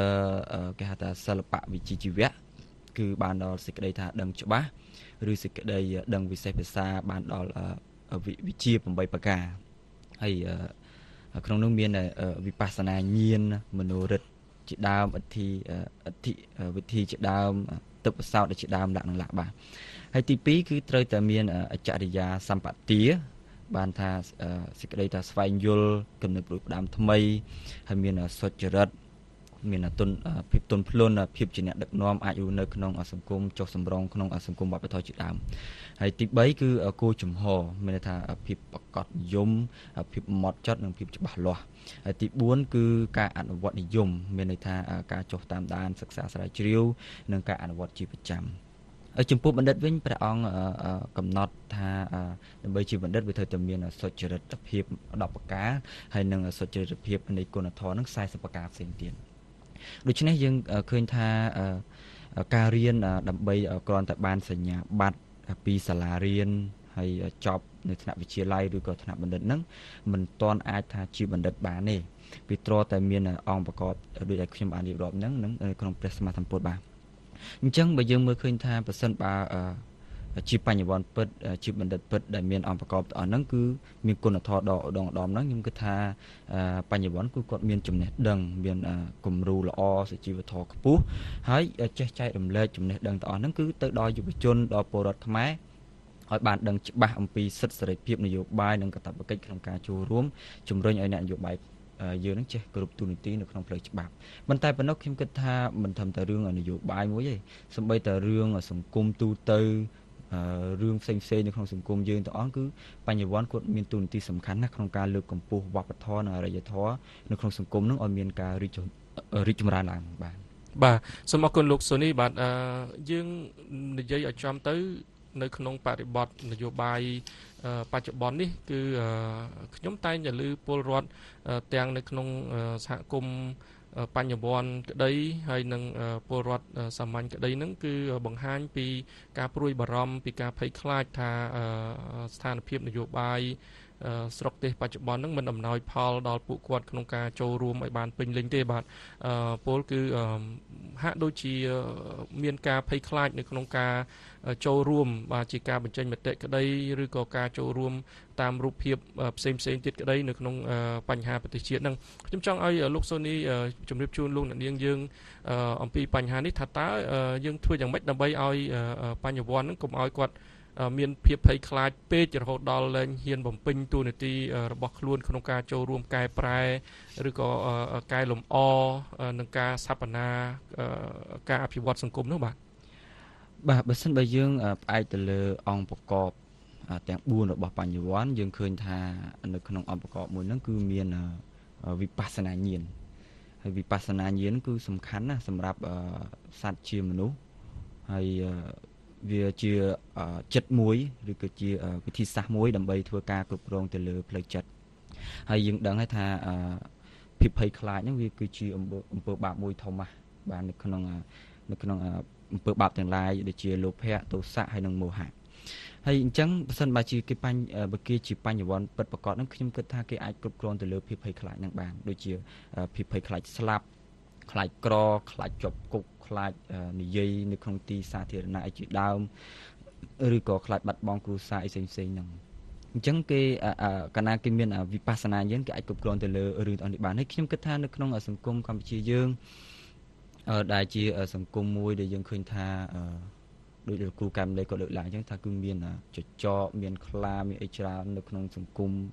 1គេហៅថាសិល្បៈវិជ្ជាជីវៈគឺបានដល់សេចក្តីថាដឹងច្បាស់ឬសេចក្តីដឹងវិសេសភាសាបានដល់វិជ្ជា8ប្រការហើយក្នុងនោះមានវិបស្សនាញាណមនោរិទ្ធជាដើមអធិវិធីជាដើមទឹកប្រសោតជាដើមដាក់នឹងលក្ខបាទហើយទី2គឺត្រូវតែមានអចរិយាសម្បទាបានថាសេចក្តីថាស្វែងយល់គំនិតផ្ដួចផ្ដើមថ្មីហើយមានសុចរិតមានភាពទន់ភ្លន់ភាពជាអ្នកដឹកនាំអាចរស់នៅក្នុងសង្គមចុះសម្រងក្នុងសង្គមវប្បធម៌ជាដើមហើយទី3គឺគោលចំហមានន័យថាភាពប្រកបនិយមភាពម៉ត់ចត់និងភាពច្បាស់លាស់ហើយទី4គឺការអនុវត្តនិយមមានន័យថាការចុះតាមដានសិក្សាស្រាវជ្រាវនិងការអនុវត្តជាប្រចាំចំពោះបណ្ឌិតវិញព្រះអង្គកំណត់ថាដើម្បីជាបណ្ឌិតវាត្រូវតែមានសុចរិតភាព10ប្រការហើយនិងសុចរិតភាពនៃគុណធម៌នឹង40ប្រការផ្សេងទៀតដូច្នេះយើងឃើញថាការរៀនដើម្បីគ្រាន់តែបានសញ្ញាបត្រពីសាលារៀនហើយចប់នៅថ្នាក់វិទ្យាល័យឬក៏ថ្នាក់បណ្ឌិតហ្នឹងមិនទាន់អាចថាជាបណ្ឌិតបានទេពីព្រោះតែមានអង្គប្រកបដូចដែលខ្ញុំបានរៀបរាប់ហ្នឹងនៅក្នុងព្រះសម្មាសម្ពុទ្ធបាទអញ្ចឹងបើយើងមើលឃើញថាប្រសិនបើជាបញ្ញវន្តពិតជាបណ្ឌិតពិតដែលមានអង្គប្រកបទាំងអស់ហ្នឹងគឺមានគុណធម៌ដ៏ឧត្តមឧត្តមហ្នឹងខ្ញុំគិតថាបញ្ញវន្តគឺគាត់មានចំណេះដឹងមានគំរូល្អសុជីវធម៌ខ្ពស់ហើយចេះចែករំលែកចំណេះដឹងទាំងអស់ហ្នឹងគឺទៅដល់យុវជនដល់ពលរដ្ឋខ្មែរឲ្យបានដឹងច្បាស់អំពីសិទ្ធិសេរីភាពនយោបាយនិងកាតព្វកិច្ចក្នុងការចូលរួមជំរុញឲ្យអ្នកនយោបាយយើងនឹងចេះគ្រប់ទូនីតិនៅក្នុងផ្លូវច្បាប់ប៉ុន្តែប៉ុណ្ណោះខ្ញុំគិតថាមិនត្រឹមតែរឿងនយោបាយមួយទេសូម្បីតែរឿងសង្គមទូទៅរឿងផ្សេងៗនៅក្នុងសង្គមយើងទាំងអស់គឺបញ្ញវន្តគាត់មានទូនាទីសំខាន់ណាស់ក្នុងការលើកកម្ពស់វប្បធម៌និងអរិយធម៌នៅក្នុងសង្គមនឹងឲ្យមានការរីកចម្រើនឡើងបាទសូមអរគុណលោកសូនីបាទយើងនិយាយឲ្យចំទៅនៅក្នុងបរិបទនយោបាយបច្ចុប្បន្ននេះគឺខ្ញុំតែងតែឮពលរដ្ឋទាំងនៅក្នុងសហគមន៍បញ្ញវន្តក្តីហើយនឹងពលរដ្ឋសាមញ្ញក្តីហ្នឹងគឺបង្ហាញពីការព្រួយបារម្ភពីការភ័យខ្លាចថាស្ថានភាពនយោបាយស្រុកទេសបច្ចុប្បន្នហ្នឹងមិនអំណោយផលដល់ពួកគាត់ក្នុងការចូលរួមឲ្យបានពេញលេញទេបាទពលគឺហាក់ដូចជាមានការភ័យខ្លាចនៅក្នុងការចូលរួមបាទជាការបញ្ចេញមតិក្តីឬក៏ការចូលរួមតាមរូបភាពផ្សេងទៀតក្តីនៅក្នុងបញ្ហាប្រទេសជាតិហ្នឹងខ្ញុំចង់ឲ្យលោកសូនីជម្រាបជូនលោកអ្នកនាងយើងអំពីបញ្ហានេះថាតើយើងធ្វើយ៉ាងម៉េចដើម្បីឲ្យបញ្ញវន្តហ្នឹងកុំឲ្យគាត់មានភាពភ័យខ្លាចពេករហូតដល់លែងហ៊ានបំពេញតួនាទីរបស់ខ្លួនក្នុងការចូលរួមកែប្រែឬក៏កែលម្អនឹងការស្ថាបនាការអភិវឌ្ឍសង្គមនោះបាទបើសិនបើយើងផ្អែកទៅលើអង្គប្រកបទាំង4របស់បញ្ញវន្តយើងឃើញថានៅក្នុងអង្គប្រកបមួយហ្នឹងគឺមានវិបស្សនាញាណហើយវិបស្សនាញាណគឺសំខាន់ណាស់សម្រាប់សត្វជាមនុស្សហើយវាជាចិត្តមួយឬក៏ជាវិធីសាស្ត្រមួយដើម្បីធ្វើការគ្រប់គ្រងទៅលើផ្លូវចិត្តហើយយើងដឹងហើយថាភាពភ័យខ្លាចហ្នឹងវាគឺជាអំពើបាបមួយធំណាស់បាទនៅក្នុងអំពើបាបទាំងឡាយដូចជាលោភៈទោសៈហើយនិងមោហៈហើយអញ្ចឹងបើសិនបើជាគេជាបញ្ញវន្តពិតប្រាកដហ្នឹងខ្ញុំគិតថាគេអាចគ្រប់គ្រងទៅលើភាពភ័យខ្លាចហ្នឹងបានដូចជាភាពភ័យខ្លាចស្លាប់ខ្លាចក្រខ្លាចជាប់គុកខ្លាចនិយាយនៅក្នុងទីសាធារណៈជាដើមឬក៏ខ្លាចបាត់បង់គ្រួសារអីផ្សេងៗហ្នឹងអញ្ចឹងគេកាលណាគេមានវិបស្សនាញាណគេអាចគ្រប់គ្រងទៅលើរឿងទាំងនេះបានហើយខ្ញុំគិតថានៅក្នុងសង្គមកម្ពុជាយើងដែលជាសង្គមមួយដែលយើងឃើញថាដោយលោកគ្រូកែមលេក៏លើកឡើងអញ្ចឹងថាគឺមានចចកមានខ្លាមានអីច្រើននៅក្នុងសង្គម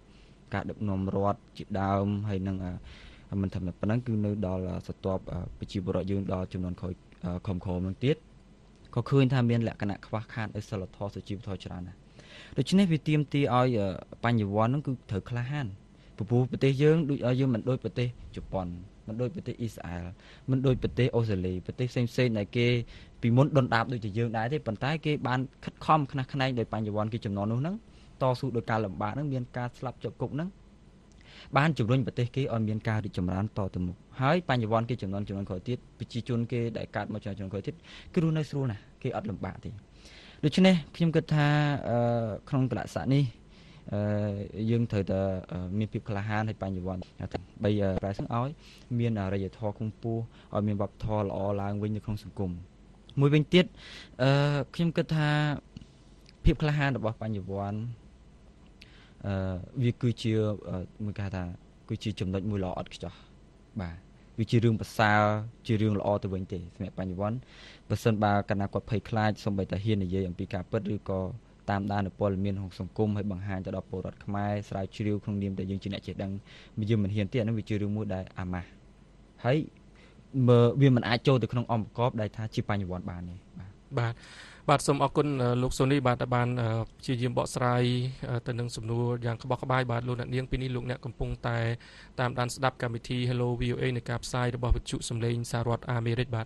ការដឹកនាំរដ្ឋជាដើមហើយនឹងមិនថាប៉ុណ្ណឹងគឺនៅដល់ស្ទាប់ប្រជាពលរដ្ឋយើងដល់ចំនួនក្រោយខំៗនឹងទៀតក៏ឃើញថាមានលក្ខណៈខ្វះខាតដោយសិលធម៌សុជីវធម៌ច្រើនណាស់ដូច្នេះវាទាមទារឲ្យបញ្ញវន្តហ្នឹងគឺត្រូវក្លាហានព្រោះប្រទេសយើងដូចយើងមិនដូចប្រទេសជប៉ុនមិនដូចប្រទេសអ៊ីស្រាអែលមិនដូចប្រទេសអូស្ត្រាលីប្រទេសផ្សេងៗដែលគេពីមុនដុនដាបដូចជាយើងដែរទេប៉ុន្តែគេបានខិតខំខ្នះខ្នែងដោយបញ្ញវន្តគេចំណងនោះហ្នឹងតស៊ូដោយការលំបាកហ្នឹងមានការស្លាប់ជាប់គុកហ្នឹងបានជំរុញប្រទេសគេឲ្យមានការរីកចម្រើនតទៅមុខហើយបញ្ញវន្តគេចំនួនក្រោយទៀតប្រជាជនគេដែលកើតមកចំនួនក្រោយទៀតគឺរស់នៅស្រួលណាស់គេអត់លំបាកទេដូច្នេះខ្ញុំគិតថាក្នុងកលៈស័កនេះយើងត្រូវតែមានភាពក្លាហានហើយបញ្ញវន្តបីប្រែសឲ្យមានអរិយធម៌គង់ពោះឲ្យមានវប្បធម៌ល្អឡើងវិញនៅក្នុងសង្គមមួយវិញទៀតខ្ញុំគិតថាភាពក្លាហានរបស់បញ្ញវន្តវាគឺជាមួយគេថាគឺជាចំណុចមួយល្អអត់ខ្ចោះបាទវាជារឿងប្រសើរជារឿងល្អទៅវិញទេសម្រាប់បញ្ញវន្តបើសិនបើកណ្ណាគាត់ភ័យខ្លាចសូម្បីតែហ៊ាននិយាយអំពីការពិតឬក៏តាមដានព័ត៌មានក្នុងសង្គមហើយបង្ហាញទៅដល់ពលរដ្ឋខ្មែរស្រាវជ្រាវក្នុងនាមដែលយើងជាអ្នកចេះដឹងយើងមិនហ៊ានទេអានោះវាជារឿងមួយដែលអាម៉ាស់ហើយវាមិនអាចចូលទៅក្នុងអង្គប្រកបដែលថាជាបញ្ញវន្តបានទេបាទសូមអរគុណលោកសូនីបាទដែលបានព្យាយាមបកស្រាយទៅនឹងសំណួរយ៉ាងក្បោះក្បាយបាទលោកអ្នកនាងពីនេះលោកអ្នកកំពុងតែតាមដានស្ដាប់កម្មវិធី Hello VOA នៃការផ្សាយរបស់វិទ្យុសំឡេងសហរដ្ឋអាមេរិកបាទ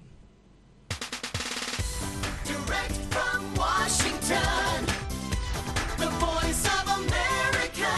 Direct from Washington, the voice of America,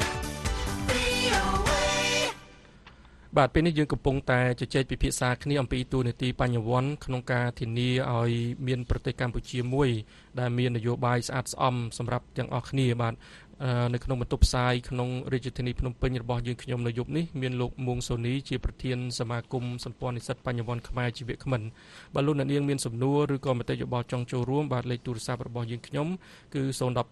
VOA. បាទពេលនេះយើងកំពុងតែជជែកពិភាក្សាគ្នាអំពីទូនាទីបញ្ញវន្តក្នុងការធានាឲ្យមានប្រទេសកម្ពុជាមួយដែលមាននយោបាយស្អាតស្អំសម្រាប់ទាំងអស់គ្នាបាទនៅក្នុងបន្ទប់ផ្សាយក្នុងរាជធានីភ្នំពេញរបស់យើងខ្ញុំនៅយប់នេះមានលោកមួងសូនីជាប្រធានសមាគមសម្ព័ន្ធនិស្សិតបញ្ញវន្តខ្មែរជីវៈក្មិនបាទលោកអ្នកនាងមានសំណួរឬក៏មតិយោបល់ចង់ចូលរួមបាទលេខទូរស័ព្ទរបស់យើងខ្ញុំគឺ012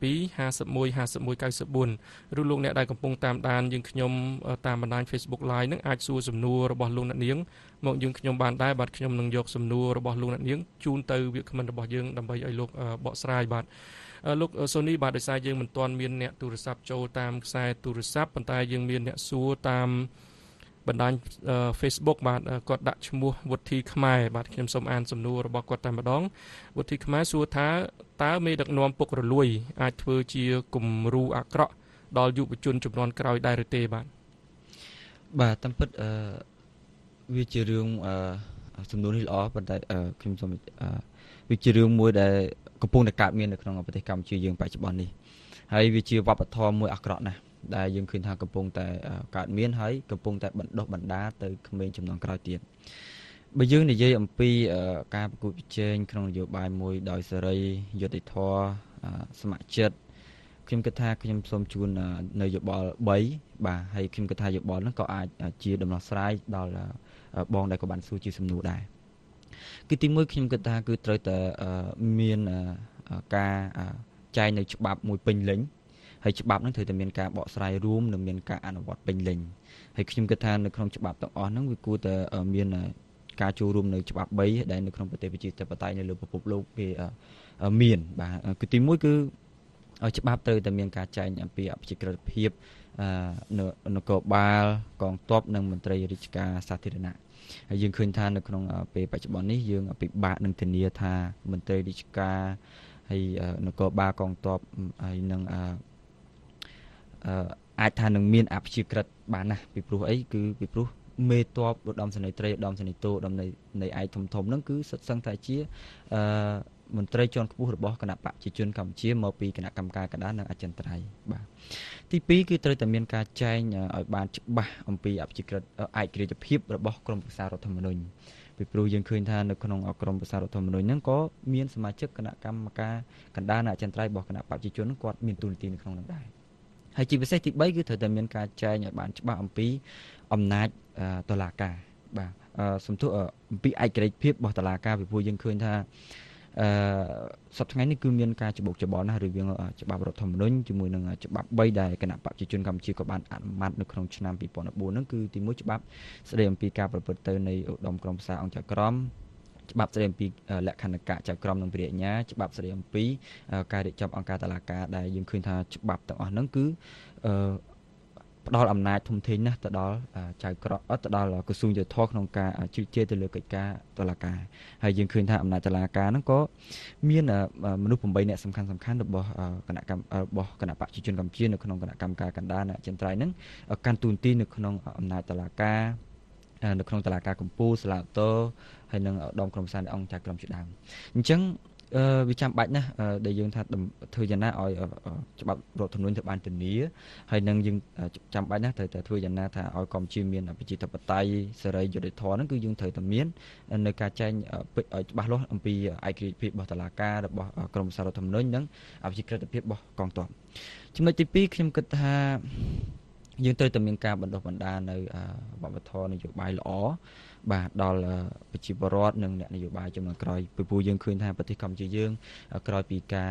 51 51 94ឬលោកអ្នកដែលកំពុងតាមដានយើងខ្ញុំតាមបណ្ដាញ Facebook Live នឹងអាចសួរសំណួររបស់លោកអ្នកនាងមកយើងខ្ញុំបានដែរបាទខ្ញុំនឹងយកសំណួររបស់លោកអ្នកនាងជូនទៅវាគ្មិនរបស់យើងដើម្បីឲ្យលោកបកស្រាយបាទលោកសូនីបាទដោយសារយើងមិនទាន់មានអ្នកទូរស័ព្ទចូលតាមខ្សែទូរស័ព្ទប៉ុន្តែយើងមានអ្នកសួរតាមបណ្ដាញ Facebook បាទគាត់ដាក់ឈ្មោះវុធីខ្មែរបាទខ្ញុំសូមអានសំណួររបស់គាត់តែម្ដងវុធីខ្មែរសួរថាតើមេដឹកនាំពុករលួយអាចធ្វើជាគំរូអាក្រក់ដល់យុវជនជំនាន់ក្រោយដែរឬទេបាទតាមពិតវាជារឿងសំណួរនេះល្អប៉ុន្តែខ្ញុំសូមវាជារឿងមួយដែលកំពុងតែកើតមាននៅក្នុងប្រទេសកម្ពុជាយើងបច្ចុប្បន្ននេះហើយវាជាវប្បធម៌មួយអាក្រក់ណាស់ដែលយើងឃើញថាកំពុងតែកើតមានហើយកំពុងតែបណ្ដុះបណ្ដាលទៅក្មេងជំនាន់ក្រោយទៀតបើយើងនិយាយអំពីការប្រកួតប្រជែងក្នុងនយោបាយមួយដោយសេរីយុត្តិធម៌ស្ម័គ្រចិត្តខ្ញុំគិតថាខ្ញុំសូមជូននៅយោបល់3បាទហើយខ្ញុំគិតថាយោបល់ហ្នឹងក៏អាចជាដំណោះស្រាយដល់បងដែលក៏បានសួរជាសំណួរដែរគឺទីមួយខ្ញុំគិតថាគឺត្រូវតែមានការចែងនៅច្បាប់មួយពេញលេញហើយច្បាប់ហ្នឹងត្រូវតែមានការបកស្រាយរួមនិងមានការអនុវត្តពេញលេញហើយខ្ញុំគិតថានៅក្នុងច្បាប់ទាំងអស់ហ្នឹងវាគួរតែមានការចូលរួមនៅច្បាប់3ដែលនៅក្នុងប្រទេសប្រជាធិបតេយ្យនៅលើពិភពលោកគេមានបាទគឺទីមួយគឺច្បាប់ត្រូវតែមានការចែងអំពីអព្យាក្រឹតភាពនគរបាលកងទ័ពនិងមន្ត្រីរាជការសាធារណៈហើយយើងឃើញថានៅក្នុងពេលបច្ចុប្បន្ននេះយើងពិបាកនឹងធានាថាមន្ត្រីរាជការហើយនគរបាលកងទ័ពហើយនឹងអាចថានឹងមានអព្យាក្រឹតបានណាពីព្រោះអីគឺពីព្រោះមេទ័ពឧត្តមសេនីយ៍ត្រីឧត្តមសេនីយ៍ទោឧត្តមនៃឯកធំហ្នឹងគឺសិតសឹងតែជាមន្ត្រីជាន់ខ្ពស់របស់គណៈបកប្រជាជនកម្ពុជាមកពីគណៈកម្មការកណ្ដាលនិងអចិន្ត្រៃយ៍បាទទី2គឺត្រូវតែមានការចែងឲ្យបានច្បាស់អំពីអព្យាក្រឹតឯករាជ្យភាពរបស់ក្រមប្រឹក្សារដ្ឋធម្មនុញ្ញពីព្រោះយើងឃើញថានៅក្នុងក្រមប្រឹក្សារដ្ឋធម្មនុញ្ញហ្នឹងក៏មានសមាជិកគណៈកម្មការកណ្ដាលនិងអចិន្ត្រៃយ៍របស់គណៈបកប្រជាជនគាត់មានទូនាទីនៅក្នុងនោះដែរហើយជាពិសេសទី3គឺត្រូវតែមានការចែងឲ្យបានច្បាស់អំពីអំណាចតុលាការបាទសំទោសអំពីឯករាជ្យភាពរបស់តុលាការពីព្រោះយើងឃើញថាសប្តាហ៍ថ្ងៃនេះគឺមានការច្បុកច្បល់ណាស់រវាងច្បាប់រដ្ឋធម្មនុញ្ញជាមួយនឹងច្បាប់3ដែលគណៈបកប្រជាជនកម្ពុជាក៏បានអនុម័តនៅក្នុងឆ្នាំ2014ហ្នឹងគឺទី1ច្បាប់ស្តីអំពីការប្រព្រឹត្តទៅនៃឧត្តមក្រុមប្រឹក្សាអង្គចៅក្រមច្បាប់ស្តីអំពីលក្ខណៈចៅក្រមនិងព្រះញ្ញាច្បាប់ស្តីអំពីការរៀបចំអង្គការតុលាការដែលយើងឃើញថាច្បាប់ទាំងអស់ហ្នឹងគឺផ្ដល់អំណាចធំធេងណាស់ទៅដល់ចៅក្រមទៅដល់ក្រសួងយុតិធម៌ក្នុងការជជែកទៅលើកិច្ចការតុលាការហើយយើងឃើញថាអំណាចតុលាការហ្នឹងក៏មានមនុស្ស8នាក់សំខាន់របស់គណៈកម្មរបស់គណៈបកប្រជាជនកម្ពុជានៅក្នុងគណៈកម្មការកណ្ដាលអ្នកចិនត្រៃហ្នឹងកាន់តួនាទីនៅក្នុងអំណាចតុលាការនៅក្នុងតុលាការកំពូលសាឡាតូហើយនឹងឧត្តមក្រុមប្រឹក្សាអង្គចៅក្រមជាដើមអញ្ចឹងវាចាំបាច់ណាស់ដែលយើងថាធ្វើយ៉ាងណាឲ្យច្បាប់រដ្ឋធម្មនុញ្ញទៅបានធានាហើយនឹងយើងចាំបាច់ណាស់ត្រូវតែធ្វើយ៉ាងណាថាឲ្យកម្ពុជាមានប្រជាធិបតេយ្យសេរីយុត្តិធម៌ហ្នឹងគឺយើងត្រូវតែមាននៅការចែងឲ្យច្បាស់លាស់អំពីឯករាជ្យភាពរបស់តុលាការរបស់ក្រមប្រឹក្សារដ្ឋធម្មនុញ្ញនិងប្រជាក្រិតភាពរបស់កងទ័ពចំណុចទី2ខ្ញុំគិតថាយើងត្រូវតែមានការបណ្ដុះបណ្ដាលនៅវប្បធម៌នយោបាយល្អបាទដល់ប្រជាពលរដ្ឋនិងអ្នកនយោបាយចំនួនក្រោយពីព្រោះយើងឃើញថាប្រទេសកម្ពុជាយើងក្រោយពីការ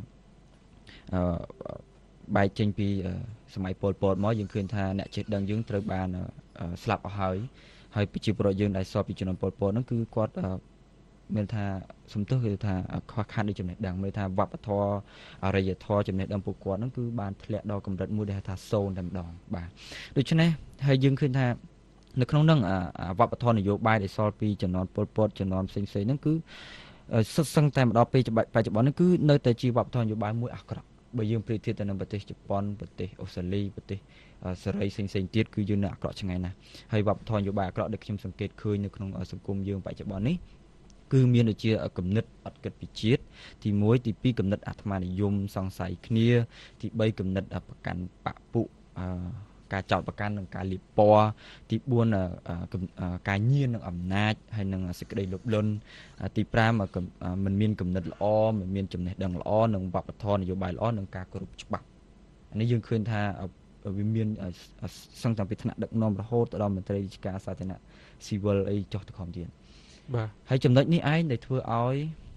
បែកចេញពីសម័យប៉ុលពតមកយើងឃើញថាអ្នកចេះដឹងយើងត្រូវបានស្លាប់អស់ហើយប្រជាពលរដ្ឋយើងដែលស្លាប់ពីជំនាន់ប៉ុលពតហ្នឹងគឺគាត់មានថាសំទោសគឺថាខ្វះខាតនៃចំណេះដឹងមានថាវប្បធម៌អរិយធម៌ចំណេះដឹងពួកគាត់ហ្នឹងគឺបានធ្លាក់ដល់កម្រិតមួយដែលថាសូន្យតែម្ដងបាទដូច្នេះហើយយើងឃើញថានៅក្នុងនឹងវប្បធម៌នយោបាយដែលសល់ពីជំនាន់ប៉ុលពតជំនាន់ផ្សេងៗហ្នឹងគឺសិតសឹងតែមកដល់ពេលបច្ចុប្បន្ននេះគឺនៅតែជាវប្បធម៌នយោបាយមួយអាក្រក់បើយើងប្រៀបធៀបទៅនឹងប្រទេសជប៉ុនប្រទេសអូស្ត្រាលីប្រទេសសេរីផ្សេងៗទៀតគឺយើងនៅអាក្រក់ឆ្ងាយណាស់ហើយវប្បធម៌នយោបាយអាក្រក់ដែលខ្ញុំសង្កេតឃើញនៅក្នុងសង្គមយើងបច្ចុប្បន្ននេះគឺមានដូចជាគំនិតអត់គិតពីជាតិទី1ទី2គំនិតអាត្មានិយមសង្ស័យគ្នាទី3គំនិតប្រកាន់បពុការចោទប្រកាន់និងការលៀបពណ៌ទី4ការញៀននឹងអំណាចហើយនឹងសេចក្តីលោភលន់ទី5មិនមានគំនិតល្អមិនមានចំណេះដឹងល្អនិងវប្បធម៌នយោបាយល្អនិងការគោរពច្បាប់នេះយើងឃើញថាវាមានសង្កត់ពីថ្នាក់ដឹកនាំរហូតដល់មន្ត្រីរាជការសាធារណៈស៊ីវិលអីចុះទៅក្រោមទៀតបាទហើយចំណុចនេះឯងដែលធ្វើឲ្យ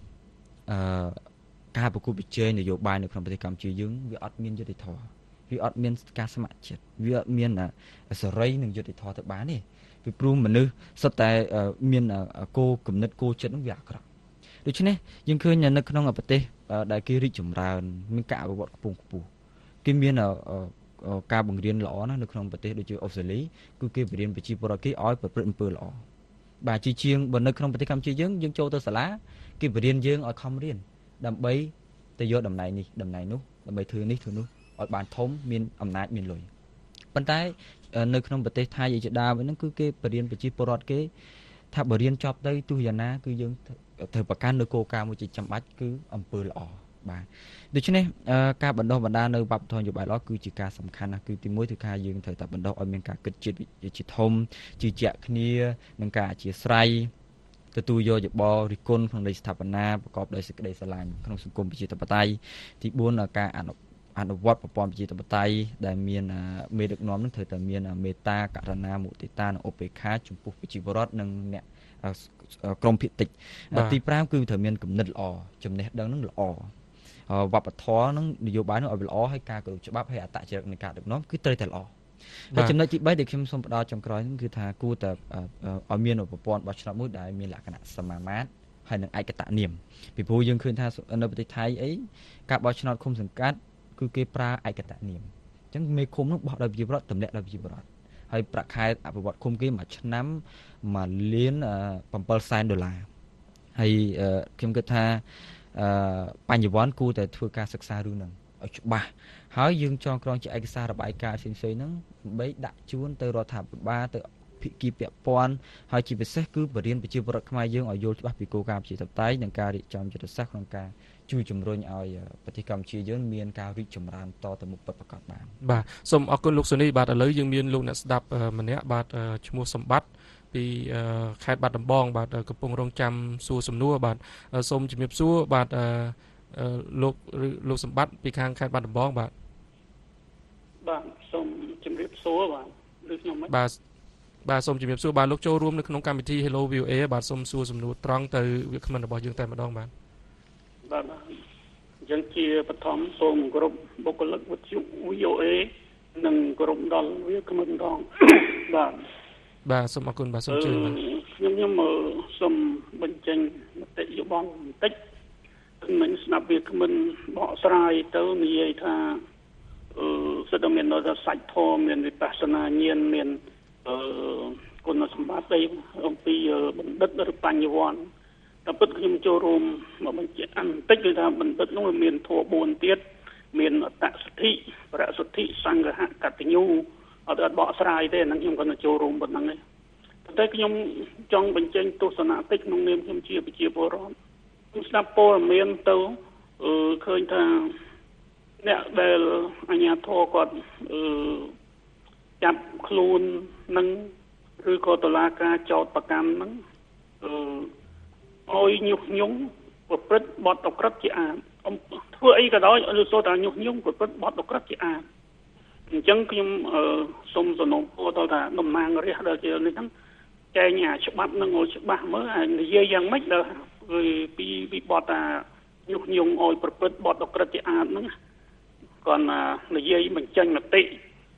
ការប្រគល់ប្រជែងនយោបាយនៅក្នុងប្រទេសកម្ពុជាយើងវាអត់មានយុត្តិធម៌វាអត់មានការស្ម័គ្រចិត្តវាអត់មានសេរីនិងយុត្តិធម៌ទៅបានទេពីព្រោះមនុស្សសុទ្ធតែមានគោលគំនិតគោលចិត្តនឹងវាអាក្រក់ដូច្នេះយើងឃើញនៅក្នុងប្រទេសដែលគេរីកចម្រើនមានការអភិវឌ្ឍខ្ពង់ខ្ពស់គេមានការបង្រៀនល្អណាស់នៅក្នុងប្រទេសដូចជាអូស្ត្រាលីគឺគេបង្រៀនប្រជាពលរដ្ឋគេឲ្យប្រព្រឹត្តអំពើល្អបាទជាងបើនៅក្នុងប្រទេសកម្ពុជាយើងចូលទៅសាលាគេបង្រៀនយើងឲ្យខំរៀនដើម្បីទៅយកតំណែងនេះតំណែងនោះដើម្បីធ្វើនេះធ្វើនោះឲ្យបានធំមានអំណាចមានលុយប៉ុន្តែនៅក្នុងប្រទេសថៃជាដើមហ្នឹងគឺគេបរៀនប្រជាពលរដ្ឋគេថាបរៀនចប់ទៅទោះយ៉ាងណាគឺយើងត្រូវប្រកាន់នៅគោលការណ៍មួយជាចាំបាច់គឺអំពើល្អបាទដូច្នេះការបណ្ដុះបណ្ដាលនៅវប្បធម៌នយោបាយល្អគឺជាការសំខាន់ណាស់គឺទី1គឺការយើងត្រូវតែបណ្ដុះឲ្យមានការគិតជាធំជឿជាក់គ្នានិងការអធ្យាស្រ័យទទួលយកយោបល់រិះគន់ក្នុងន័យស្ថាបនាប្រកបដោយសេចក្តីស្រឡាញ់ក្នុងសង្គមប្រជាធិបតេយ្យទី4ការអនុវត្តប្រព័ន្ធប្រជាធិបតេយ្យដែលមានមេដឹកនាំនឹងត្រូវតែមានមេត្តាករុណាមុទិតានិងឧបេក្ខាចំពោះប្រជាពលរដ្ឋនិងអ្នកក្រុមភាគតិចទី5គឺត្រូវមានគំនិតល្អចំណេះដឹងនឹងល្អវប្បធម៌នឹងនយោបាយនឹងឲ្យល្អហើយការគោរពច្បាប់ហើយអត្តចរិតនៃការដឹកនាំគឺត្រូវតែល្អហើយចំណុចទី3ដែលខ្ញុំសូមផ្ដល់ចុងក្រោយហ្នឹងគឺថាគួរតែឲ្យមានប្រព័ន្ធបោះឆ្នោតមួយដែលមានលក្ខណៈសមាមាត្រហើយនឹងឯកតនាមពីព្រោះយើងឃើញថានៅប្រទេសថៃអីការបោះឆ្នោតឃុំសង្កាត់គឺគេប្រើឯកតនាមអញ្ចឹងមេឃុំនោះបោះដោយប្រជាពលរដ្ឋទម្លាក់ដោយប្រជាពលរដ្ឋហើយប្រាក់ខែអភិវឌ្ឍឃុំគេមួយឆ្នាំ1លាន$700,000ហើយខ្ញុំគិតថាបញ្ញវន្តគួរតែធ្វើការសិក្សារឿងហ្នឹងឲ្យច្បាស់ហើយយើងចងក្រងជាឯកសាររបាយការណ៍ផ្សេងៗហ្នឹងដើម្បីដាក់ជូនទៅរដ្ឋាភិបាលទៅភាគីពាក់ព័ន្ធហើយជាពិសេសគឺបរិញ្ញាប្រជាពលរដ្ឋខ្មែរយើងឲ្យយល់ច្បាស់ពីគោលការណ៍ប្រជាធិបតេយ្យនិងការរៀបចំយុទ្ធសាស្ត្រក្នុងការជួយជំរុញឲ្យប្រទេសកម្ពុជាយើងមានការរីកចម្រើនតទៅមុខពិតប្រាកដបានបាទសូមអរគុណលោកសូនីបាទឥឡូវយើងមានលោកអ្នកស្ដាប់ម្នាក់បាទឈ្មោះសម្បត្តិពីខេត្តបាត់ដំបងបាទកំពុងរងចាំសួរសំណួរបាទសូមជំរាបសួរបាទលោកសម្បត្តិពីខាងខេត្តបាត់ដំបងបាទសូមជំរាបសួរបាទឬខ្ញុំបាទសូមជំរាបសួរបាទលោកចូលរួមនៅក្នុងកម្មវិធី Hello VOA បាទសូមសួរសំណួរត្រង់ទៅវាគ្មិនរបស់យើងតែម្ដងបាទអញ្ចឹងជាបឋមសូមគោរពបុគ្គលិកវិទ្យុ VOA និងគោរពដល់វាគ្មិនម្ដងបាទសូមអរគុណបាទសូមជឿបាទខ្ញុំសូមបញ្ចេញមតិយោបល់បន្តិចមិនស្ដាប់វាគ្មិនបកស្រាយទៅនិយាយថាសិទ្ធិមានដល់សាច់ធម៌មានវិបស្សនាញាណមានគុណសម្បត្តិអំពីបណ្ឌិតឬបញ្ញវន្តតែពិតខ្ញុំចូលរួមមកបញ្ជាក់បន្តិចគឺថាបណ្ឌិតនោះមានធម៌4ទៀតមានអត្តសទ្ធិប្រសទ្ធិសង្ឃហកតញ្ញូអត់បកស្រាយទេហ្នឹងខ្ញុំគាត់ចូលរួមប៉ុណ្ណឹងឯងតែខ្ញុំចង់បញ្ចេញទស្សនៈតិចក្នុងនាមខ្ញុំជាប្រជាពលរដ្ឋខ្ញុំស្ដាប់ព័ត៌មានទៅឃើញថាអ្នកដែលអាជ្ញាធរគាត់ចាប់ខ្លួននឹងឬក៏តុលាការចោទប្រកាន់ហ្នឹងឲ្យញុះញង់ប្រព្រឹត្តបទអក្រិតជាអាតធ្វើអីក៏ដោយឬសូត្រថាញុះញង់ប្រព្រឹត្តបទអក្រិតជាអាតអញ្ចឹងខ្ញុំសូមសំណូមពរដល់ថាតំណាងរាស្ត្រដែលជានេះហ្នឹងចែងច្បាប់នឹងឲ្យច្បាស់មើលនិយាយយ៉ាងម៉េចដល់ពីបទថាញុះញង់ឲ្យប្រព្រឹត្តបទអក្រិតជាអាតហ្នឹងគាត់និយាយបញ្ចេញមតិ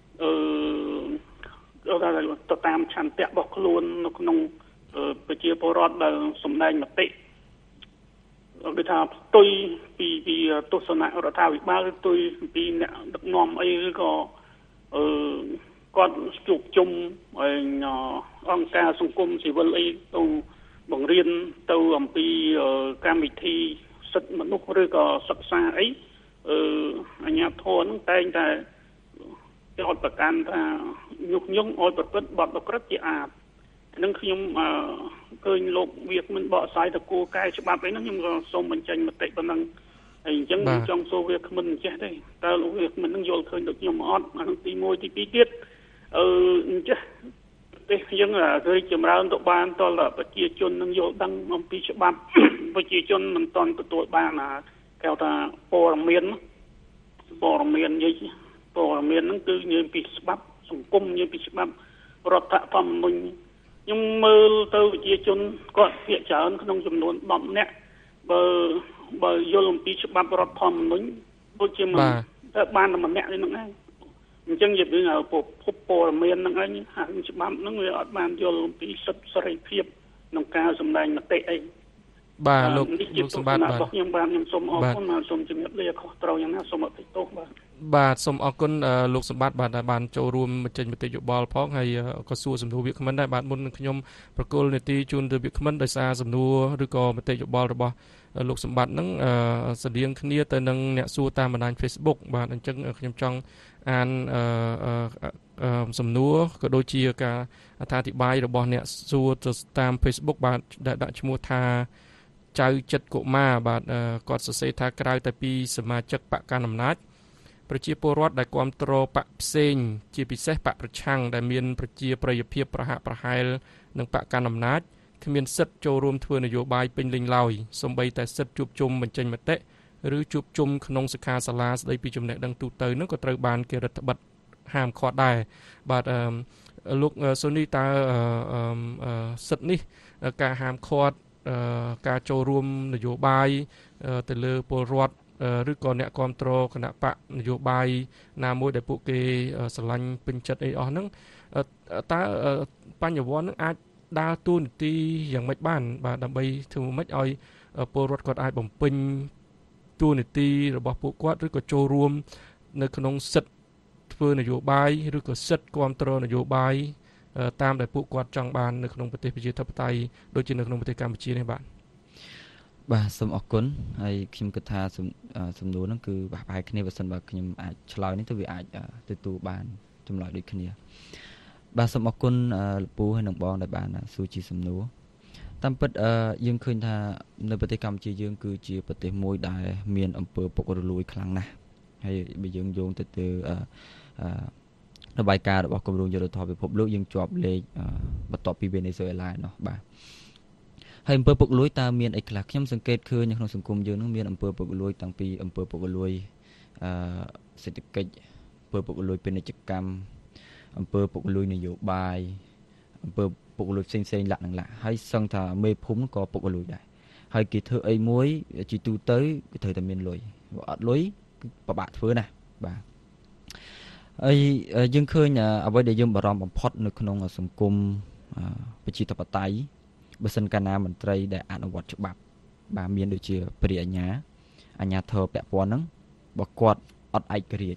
ទៅតាមឆន្ទៈរបស់ខ្លួននៅក្នុងប្រជាពលរដ្ឋដែលសម្ដែងមតិគឺថាផ្ទុយពីទស្សនៈរដ្ឋាភិបាលឬផ្ទុយពីអ្នកដឹកនាំអីឬក៏គាត់ជួបជុំអង្គការសង្គមស៊ីវិលអីទៅបង្រៀនទៅអំពីកម្មវិធីសិទ្ធិមនុស្សឬក៏សិក្សាអីអាជ្ញាធរនឹងតែងតែចោទប្រកាន់ថាញុះញង់ឲ្យប្រព្រឹត្តបទអក្រិតជាអាតនឹងខ្ញុំឃើញលោកវាគ្មិនបកស្រាយទៅគោលកែច្បាប់អីហ្នឹងខ្ញុំក៏សូមបញ្ចេញមតិប៉ុណ្ណឹងហើយអញ្ចឹងខ្ញុំចង់សួរវាគ្មិនចេះទេតើលោកវាគ្មិននឹងយល់ឃើញដូចខ្ញុំអត់អានឹងទី1ទី2ទៀតអញ្ចឹងប្រទេសយើងគឺចម្រើនទៅបានតលប្រជាជននឹងយល់ដឹងអំពីច្បាប់ប្រជាជនមិនទាន់ទទួលបានគេថាព័ត៌មានហ្នឹងគឺនិយាយពីច្បាប់សង្គមនិយាយពីច្បាប់រដ្ឋធម្មនុញ្ញខ្ញុំមើលទៅប្រជាជនគាត់ភាគច្រើនក្នុងចំនួន10នាក់បើយល់អំពីច្បាប់រដ្ឋធម្មនុញ្ញដូចជាមិនតែបានតែម្នាក់នេះហ្នឹងឯងអញ្ចឹងនិយាយពីព័ត៌មានហ្នឹងឯងហើយច្បាប់ហ្នឹងវាអត់បានយល់អំពីសិទ្ធិសេរីភាពក្នុងការសម្ដែងមតិអីបាទលោកសម្បត្តិបាទខ្ញុំសូមអរគុណហើយសូមជំរាបលាខុសត្រូវយ៉ាងណាសូមអភ័យទោសបាទសូមអរគុណលោកសម្បត្តិបាទដែលបានចូលរួមបញ្ចេញមតិយោបល់ផងហើយក៏សួរសំណួរវាគ្មិនដែរបាទមុននឹងខ្ញុំប្រកុលនីតិជូនទៅវាគ្មិនដោយសារសំណួរឬក៏មតិយោបល់របស់លោកសម្បត្តិហ្នឹងស្តៀងគ្នាទៅនឹងអ្នកសួរតាមបណ្ដាញ Facebook បាទអញ្ចឹងខ្ញុំចង់អានសំណួរក៏ដូចជាការអត្ថាធិប្បាយរបស់អ្នកសួរទៅតាម Facebook បាទដែលដាក់ឈ្មោះថាចៅចិត្តកុមារបាទគាត់សរសេរថាក្រៅតែពីសមាជិកបកកណ្ដាលអំណាចប្រជាពលរដ្ឋដែលគ្រប់គ្រងបកផ្សេងជាពិសេសបកប្រឆាំងដែលមានប្រជាប្រិយភាពប្រហាក់ប្រហែលនឹងបកកណ្ដាលអំណាចគ្មានសិទ្ធិចូលរួមធ្វើនយោបាយពេញលេញឡើយសូម្បីតែសិទ្ធិជួបជុំបញ្ចេញមតិឬជួបជុំក្នុងសិក្ខាសាលាស្ដីពីចំណេះដឹងទូទៅនោះក៏ត្រូវបានគេរដ្ឋបិទហាមឃាត់ដែរបាទលោកសូនីតើសិទ្ធិនេះការហាមឃាត់ការចូលរួមនយោបាយទៅលើពលរដ្ឋឬក៏អ្នកគ្រប់គ្រងគណៈបកនយោបាយណាមួយដែលពួកគេស្រឡាញ់ពេញចិត្តអីអស់ហ្នឹងតើបញ្ញវន្តនឹងអាចដើរតួនាទីយ៉ាងម៉េចបានបាទដើម្បីធ្វើម៉េចឲ្យពលរដ្ឋគាត់អាចបំពេញតួនាទីរបស់ពួកគាត់ឬក៏ចូលរួមនៅក្នុងសិទ្ធិធ្វើនយោបាយឬក៏សិទ្ធិគ្រប់គ្រងនយោបាយតាមដែលពួកគាត់ចង់បាននៅក្នុងប្រទេសប្រជាធិបតេយ្យដូចជានៅក្នុងប្រទេសកម្ពុជានេះបាទសូមអរគុណហើយខ្ញុំគិតថាសំណួរហ្នឹងគឺប្រហែលគ្នាបើសិនបើខ្ញុំអាចឆ្លើយនេះទៅវាអាចទទួលបានចម្លើយដូចគ្នាបាទសូមអរគុណលោកពូហើយនិងបងដែលបានសួរជាសំណួរតាមពិតយើងឃើញថានៅប្រទេសកម្ពុជាយើងគឺជាប្រទេសមួយដែលមានអំពើពុករលួយខ្លាំងណាស់ហើយបើយើងយោងទៅរបាយការណ៍របស់គម្រោងយុត្តិធម៌ពិភពលោកយើងជាប់លេខបន្ទាប់ពីវេណេស៊ុយអេឡានោះបាទហើយអំពើពុករលួយតើមានអីខ្លះខ្ញុំសង្កេតឃើញនៅក្នុងសង្គមយើងនឹងមានអំពើពុករលួយតាំងពីអំពើពុករលួយសេដ្ឋកិច្ចអំពើពុករលួយពាណិជ្ជកម្មអំពើពុករលួយនយោបាយអំពើពុករលួយផ្សេងៗលក្ខណៈហើយសឹងថាមេភូមិក៏ពុករលួយដែរហើយគេធ្វើអីមួយជាទូទៅគេត្រូវតែមានលុយបើអត់លុយគឺពិបាកធ្វើណាស់បាទហើយយើងឃើញអ្វីដែលយើងបារម្ភបំផុតនៅក្នុងសង្គមប្រជាធិបតេយ្យបើសិនកាលណាមន្ត្រីដែលអនុវត្តច្បាប់បាទមានដូចជាព្រះអាជ្ញាធរពាក់ព័ន្ធហ្នឹងបើគាត់អត់ឯករាជ្យ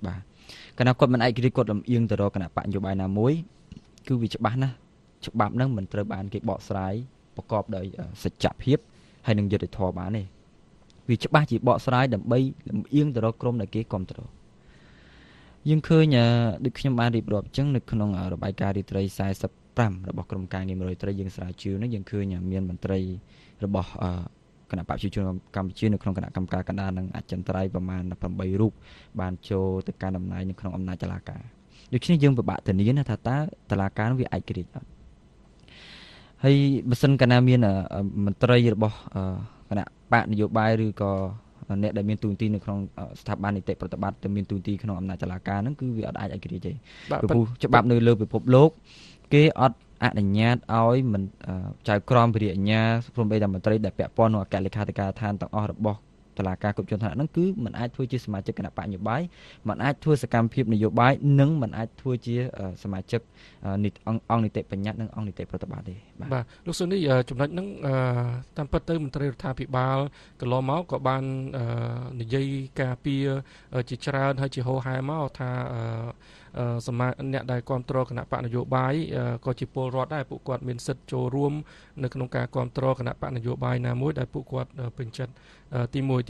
បាទគណៈគាត់មិនឯករាជ្យគាត់លំអៀងទៅរកគណៈបកនយោបាយណាមួយគឺវាច្បាស់ណាស់ច្បាប់ហ្នឹងមិនត្រូវបានគេបកស្រាយប្រកបដោយសច្ចភាពហើយនឹងយុត្តិធម៌បានទេវាច្បាស់ជាបកស្រាយដើម្បីលំអៀងទៅរកក្រុមដែលគេគ្រប់គ្រងយើងឃើញដូចខ្ញុំបានរៀបរាប់អញ្ចឹងនៅក្នុងរបាយការណ៍រាត្រី45របស់ក្រុមការងារ100ត្រីយើងស្រាវជ្រាវនេះយើងឃើញមានមន្ត្រីរបស់គណៈបព្វជិជនកម្ពុជានៅក្នុងគណៈកម្មការកណ្ដាលនិងអចិន្ត្រៃយ៍ប្រមាណ8រូបបានចូលទៅកាន់តំណែងនៅក្នុងអំណាចតុលាការដូច្នេះយើងពិបាកធានាណាថាតើតុលាការវាឯករាជ្យអត់ហើយបើសិនកាលណាមានមន្ត្រីរបស់គណៈបកនយោបាយឬក៏អ្នកដែលមានទូនាទីនៅក្នុងស្ថាប័ននីតិប្រតិបត្តិតែមានទូនាទីក្នុងអំណាចតុលាការហ្នឹងគឺវាអត់អាចឯករាជ្យទេព្រោះច្បាប់នៅលើពិភពលោកគេអត់អនុញ្ញាតឲ្យមិនចៅក្រមវិរិយអាជ្ញាព្រមបីតែមន្ត្រីដែលពាក់ព័ន្ធនឹងអគ្គលេខាធិការដ្ឋានទាំងអស់របស់តុលាការគ្រប់ជាន់ថ្នាក់ហ្នឹងគឺមិនអាចធ្វើជាសមាជិកគណៈបកនយោបាយមិនអាចធ្វើសកម្មភាពនយោបាយនិងមិនអាចធ្វើជាសមាជិកអង្គនីតិបញ្ញត្តិនិងអង្គនីតិប្រតិបត្តិទេបាទលោកស៊ូនីចំណុចហ្នឹងតាមពិតទៅមន្ត្រីរដ្ឋាភិបាលកន្លងមកក៏បាននិយាយការពារជាច្រើនហើយជាហោហែមកថាអ្នកដែលគ្រប់គ្រងគណៈបកនយោបាយក៏ជាពលរដ្ឋដែរពួកគាត់មានសិទ្ធិចូលរួមនៅក្នុងការគ្រប់គ្រងគណៈបកនយោបាយណាមួយដែលពួកគាត់ពេញចិត្តទី1ទី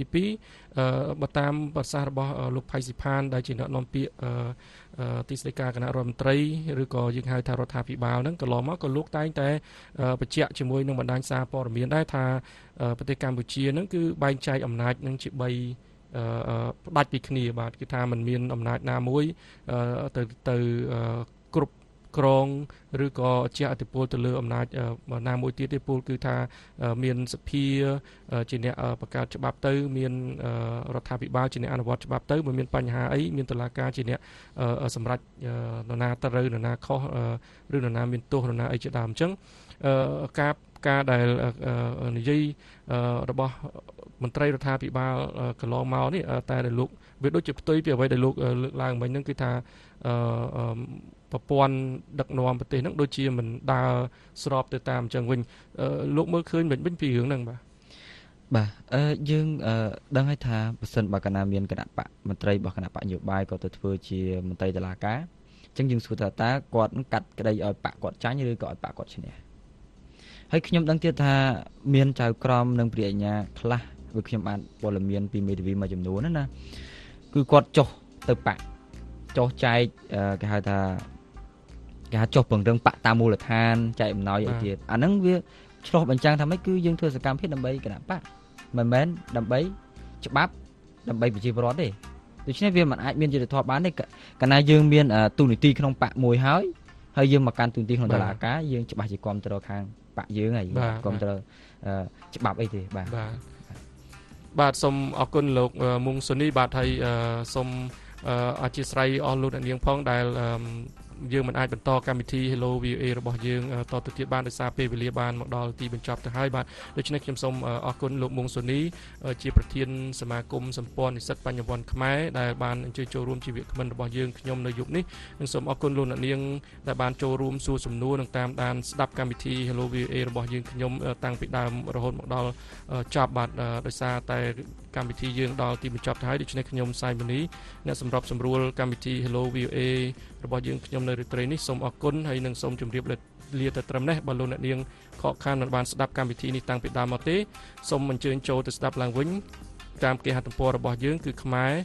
2បើតាមប្រសាសន៍របស់លោកផៃស៊ីផានដែលជាអ្នកនាំពាក្យទីស្តីការគណៈរដ្ឋមន្ត្រីឬក៏យើងហៅថារដ្ឋាភិបាលហ្នឹងកន្លងមកក៏លោកតែងតែបញ្ជាក់ជាមួយនឹងបណ្ដាញសារព័ត៌មានដែរថាប្រទេសកម្ពុជាហ្នឹងគឺបែងចែកអំណាចនឹងជា3ផ្ដាច់ពីគ្នាបាទគឺថាมันមានអំណាចណាមួយទៅគ្រប់គ្រងឬក៏ជាអធិបុលទៅលើអំណាចណាមួយទៀតទេពលគឺថាមានសភាជាអ្នកបង្កើតច្បាប់ទៅមានរដ្ឋាភិបាលជាអ្នកអនុវត្តច្បាប់ទៅមិនមានបញ្ហាអីមានតុលាការជាអ្នកសម្រេចនរណាត្រូវនរណាខុសឬនរណាមានទោសនរណាអីជាដើមអញ្ចឹងការដែលនិយាយរបស់មន្ត្រីរដ្ឋាភិបាលកន្លងមកនេះតែលោកវាដូចជាផ្ទុយពីអ្វីដែលលោកលើកឡើងមិញហ្នឹងគឺថាប្រព័ន្ធដឹកនាំប្រទេសហ្នឹងដូចជាមិនដើរស្របទៅតាមអញ្ចឹងវិញលោកមើលឃើញវិញពីរឿងហ្នឹងបាទយើងដឹងហើយថាប្រសិនបើកាលណាមានគណៈបកមន្ត្រីរបស់គណៈបកនយោបាយក៏ទៅធ្វើជាមន្ត្រីតុលាការអញ្ចឹងយើងសួរថាតើគាត់នឹងកាត់ក្តីឲ្យបកគាត់ចាញ់ឬក៏ឲ្យបកគាត់ឈ្នះហើយខ្ញុំដឹងទៀតថាមានចៅក្រមនិងព្រះអាជ្ញាខ្លះវាខ្ញុំបានព័ត៌មានពីមេធាវីមួយចំនួនណាគឺគាត់ចុះទៅបកចុះចែកគេហៅថាចុះពង្រឹងបកតាមមូលដ្ឋានចែកអំណោយអីទៀតអាហ្នឹងវាឆ្លោះបញ្ចាំងថាម៉េចគឺយើងធ្វើសកម្មភាពដើម្បីគណៈបកមិនមែនដើម្បីច្បាប់ដើម្បីប្រជាពលរដ្ឋទេដូច្នេះវាមិនអាចមានយុត្តិធម៌បានទេកាលណាយើងមានទូនីតិក្នុងបកមួយហើយយើងមកកាន់ទូនីតិក្នុងតុលាការយើងច្បាស់ជាគ្រប់គ្រងខាងបកយើងហើយគ្រប់គ្រងច្បាប់អីទេបាទសូមអរគុណលោកមុងស៊ូនីបាទហើយសូមអធិស្ឋានអស់លោកអ្នកនាងផងដែលយើងមិនអាចបន្តកម្មវិធី Hello VOA របស់យើងតទៅទៀតបានដោយសារពេលវេលាបានមកដល់ទីបញ្ចប់ទៅហើយបាទដូច្នេះខ្ញុំសូមអរគុណលោកមុងស៊ូនីជាប្រធានសមាគមសម្ព័ន្ធនិស្សិតបញ្ញវន្តខ្មែរដែលបានអញ្ជើញចូលរួមជាវាគ្មិនរបស់យើងខ្ញុំនៅយុគនេះនិងសូមអរគុណលោកអ្នកនាងដែលបានចូលរួមសួរសំណួរនិងតាមដានស្ដាប់កម្មវិធី Hello VOA របស់យើងខ្ញុំតាំងពីដើមរហូតមកដល់ចប់បាទដោយសារតែកម្មវិធីយើងដល់ទីបញ្ចប់ទៅហើយដូច្នេះខ្ញុំសៃមនីអ្នកសម្របសម្រួលកម្មវិធី Hello VOA របស់យើងខ្ញុំនៅរាត្រីនេះសូមអរគុណហើយនឹងសូមជម្រាបលាទៅត្រឹមនេះបើលោកអ្នកនាងខកខានមិនបានស្ដាប់កម្មវិធីនេះតាំងពីដើមមកទេសូមអញ្ជើញចូលទៅស្ដាប់ឡើងវិញតាមគេហទំព័ររបស់យើងគឺ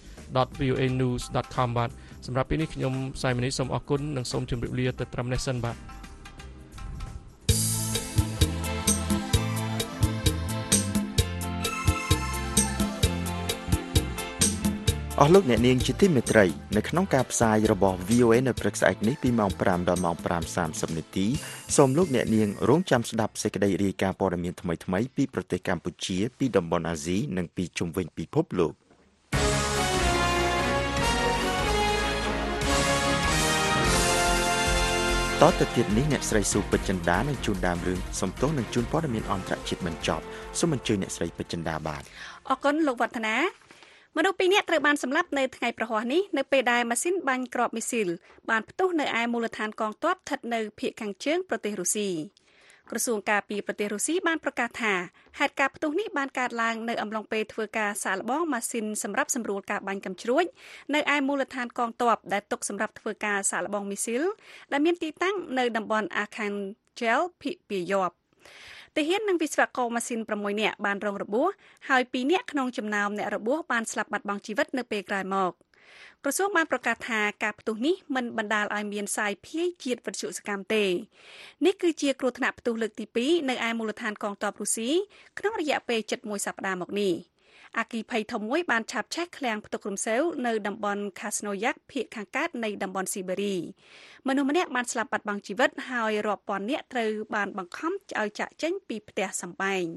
khmer.voanews.com បាទសម្រាប់ពេលនេះខ្ញុំសៃមនីសូមអរគុណនិងសូមជម្រាបលាទៅត្រឹមនេះសិនបាទអស់លោកអ្នកនាងជាទីមេត្រីនៅក្នុងការផ្សាយរបស់ VOA នៅព្រឹកស្អែកនេះពីម៉ោង 5 ដល់ម៉ោង 5:30 នាទីសូមលោកអ្នកនាងរងចាំស្ដាប់សេចក្តីរាយការណ៍ព័ត៌មានថ្មីៗពីប្រទេសកម្ពុជាពីតំបន់អាស៊ីនិងពីជុំវិញពិភពលោកតទៅទៀតនេះអ្នកស្រីស៊ូពេជ្រចិន្តានឹងជួនដើមរឿងសំទោសនឹងជួនព័ត៌មានអន្តរជាតិបញ្ចប់សូមអញ្ជើញអ្នកស្រីពេជ្រចិន្តាបាទអរគុណលោកវឌ្ឍនាមនុស្ស2នាក់ត្រូវបានសម្លាប់នៅថ្ងៃប្រហ័សនេះនៅពេលដែលម៉ាស៊ីនបាញ់គ្រាប់មីស៊ីលបានផ្ទុះនៅឯមូលដ្ឋានកងទ័ពស្ថិតនៅភាគខាងជើងប្រទេសរុស្ស៊ីក្រសួងការពារប្រទេសរុស្ស៊ីបានប្រកាសថាហេតុការណ៍ផ្ទុះនេះបានកើតឡើងនៅអំឡុងពេលធ្វើការសាកល្បងម៉ាស៊ីនសម្រាប់សម្រួលការបាញ់កាំជ្រួចនៅឯមូលដ្ឋានកងទ័ពដែលទុកសម្រាប់ធ្វើការសាកល្បងមីស៊ីលដែលមានទីតាំងនៅតំបន់ Archangel ភាគពាយព្យទាហាននិងវិស្វករម៉ាស៊ីន6នាក់បានរងរបួសហើយ2នាក់ក្នុងចំណោមអ្នករបួសបានស្លាប់បាត់បង់ជីវិតនៅពេលក្រោយមកក្រសួងបានប្រកាសថាការផ្ទុះនេះមិនបណ្ដាលឲ្យមានសាយភាយជាតិវិទ្យុសកម្មទេនេះគឺជាគ្រោះថ្នាក់ផ្ទុះលើកទី2នៅឯមូលដ្ឋានកងទ័ពរុស្ស៊ីក្នុងរយៈពេល7 សប្តាហ៍មកនេះអគិភ័យធំមួយបានឆាបឆេះឃ្លាំងផ្ទុករំសេវនៅតំបន់ Krasnoyarsk ភាគខាងកើតនៃតំបន់ស៊ីបេរីមនុស្សម្នាក់បានស្លាប់បាត់បង់ជីវិតហើយរាប់ពាន់នាក់ត្រូវបានបង្ខំឲ្យចាកចេញពីផ្ទះសម្បែង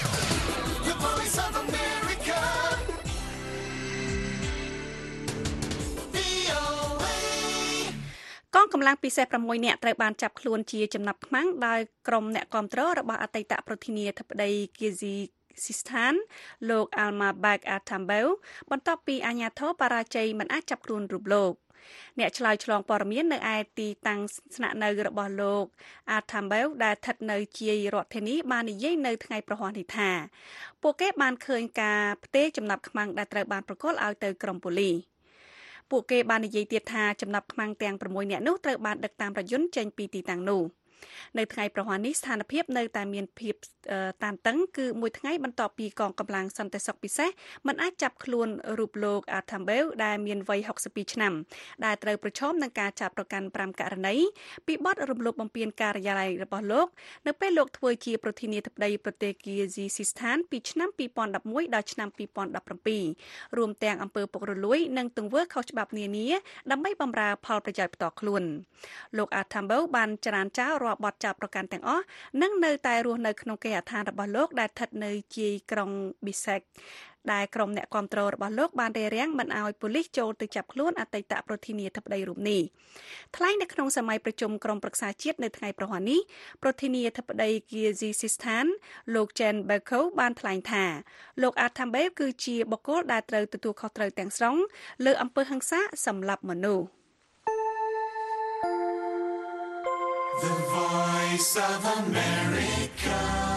កងកម្លាំងពិសេស6នាក់ត្រូវបានចាប់ខ្លួនជាចំណាប់ខ្មាំងដោយក្រុមអ្នកគាំទ្ររបស់អតីតប្រធានាធិបតីគីស៊ីស៊ីស្ថានលោក Almazbek Atambayev បន្ទាប់ពីអាជ្ញាធរបរាជ័យមិនអាចចាប់ខ្លួនរូបលោកអ្នកឆ្លើយឆ្លងព័ត៌មាននៅឯទីតាំងស្នាក់នៅរបស់លោក Atambayev ដែលស្ថិតនៅជាយរដ្ឋធានីបាននិយាយនៅថ្ងៃប្រហ័សនេះថាពួកគេបានឃើញការផ្ទេរចំណាប់ខ្មាំងដែលត្រូវបានប្រគល់ឲ្យទៅក្រុមប៉ូលីសពួកគេបាននិយាយទៀតថាចំណាប់ខ្មាំងទាំង6នាក់នោះត្រូវបានដឹកតាមរថយន្តចេញពីទីតាំងនោះនៅថ្ងៃប្រហ័សនេះស្ថានភាពនៅតែមានភាពតានតឹងគឺមួយថ្ងៃបន្ទាប់ពីកងកម្លាំងសន្តិសុខពិសេសមិនអាចចាប់ខ្លួនរូបលោក Atambayev ដែលមានវ័យ62ឆ្នាំដែលត្រូវប្រឈមនឹងការចាប់ប្រកាន់5ករណីពីបទរំលោភបំពានការិយាល័យរបស់លោកនៅពេលលោកធ្វើជាប្រធានាធិបតីប្រទេសគីស៊ីស៊ីស្ថានពីឆ្នាំ2011ដល់ឆ្នាំ2017រួមទាំងអំពើពុករលួយនិងទង្វើខុសច្បាប់នានាដើម្បីបម្រើផលប្រយោជន៍ផ្ទាល់ខ្លួនលោក Atambayev បានចរានចោលបទចាប់ប្រកាន់ទាំងអស់និងនៅតែរស់នៅក្នុងគេហដ្ឋានរបស់លោកដែលស្ថិតនៅជាយក្រុងប៊ីសេកដែលក្រុមអ្នកគាំទ្ររបស់លោកបានរារាំងមិនឲ្យប៉ូលីសចូលទៅចាប់ខ្លួនអតីតប្រធានាធិបតីរូបនេះថ្លែងនៅក្នុងសម័យប្រជុំក្រុមប្រឹក្សាជាតិនៅថ្ងៃប្រហ័សនេះប្រធានាធិបតីគីស៊ីស៊ីស្ថានលោក Jen Berkow បានថ្លែងថាលោក Atambayev គឺជាបុគ្គលដែលត្រូវទទួលខុសត្រូវទាំងស្រុងលើអំពើហិង្សាសម្លាប់មនុស្ស The Voice of America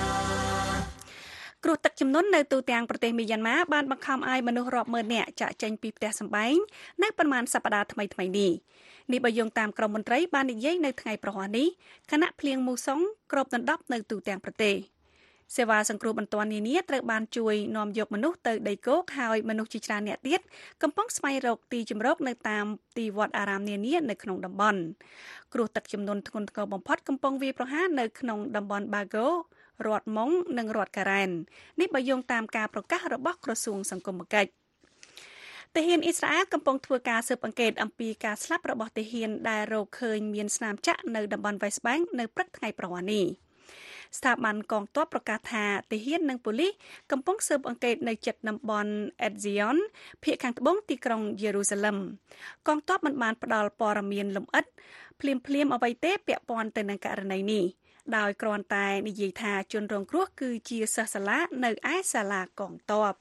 គ្រោះទឹកជំនន់នៅទូទាំងប្រទេសមីយ៉ាន់ម៉ាបានបង្ខំឲ្យមនុស្សរាប់ម៉ឺននាក់ចាកចេញពីផ្ទះសម្បែងនៅប្រមាណសប្តាហ៍ថ្មីៗនេះបើយោងតាមក្រុមមន្ត្រីបាននិយាយនៅថ្ងៃប្រហ័សនេះគណៈភ្លៀងមូសុងគ្របដណ្ដប់នៅទូទាំងប្រទេសសេវាសង្គ្រោះបន្ទាន់នានាត្រូវបានជួយនាំយកមនុស្សទៅដីគោកហើយមនុស្សជាច្រើនអ្នកទៀតកំពុងស្វែងរកទីជម្រកនៅតាមទីវត្តអារាមនានានៅក្នុងតំបន់គ្រោះទឹកជំនន់ធ្ងន់ធ្ងរបំផុតកំពុងវាយប្រហារនៅក្នុងតំបន់បាហ្គោរដ្ឋម៉ុងនិងរដ្ឋការ៉ែននេះបើយោងតាមការប្រកាសរបស់ក្រសួងសង្គមគិច្ចទាហានអ៊ីស្រាអែលកំពុងធ្វើការស៊ើបអង្កេតអំពីការស្លាប់របស់ទាហានដែលរកឃើញមានស្នាមចាក់នៅតំបន់ West Bank នៅព្រឹកថ្ងៃប្រហ័សនេះស្ថាប័នកងទ័ពប្រកាសថាទាហាននិងប៉ូលីសកំពុងស៊ើបអង្កេតនៅជិតតំបន់ Etzion ភាគខាងត្បូងទីក្រុងយេរូសាឡឹមកងទ័ពមិនបានផ្ដល់ព័ត៌មានលម្អិតភ្លាមអ្វីទេពាក់ព័ន្ធទៅនឹងករណីនេះដោយគ្រាន់តែនិយាយថាជនរងគ្រោះគឺជាសិស្សសាលានៅឯសាលាកងទ័ព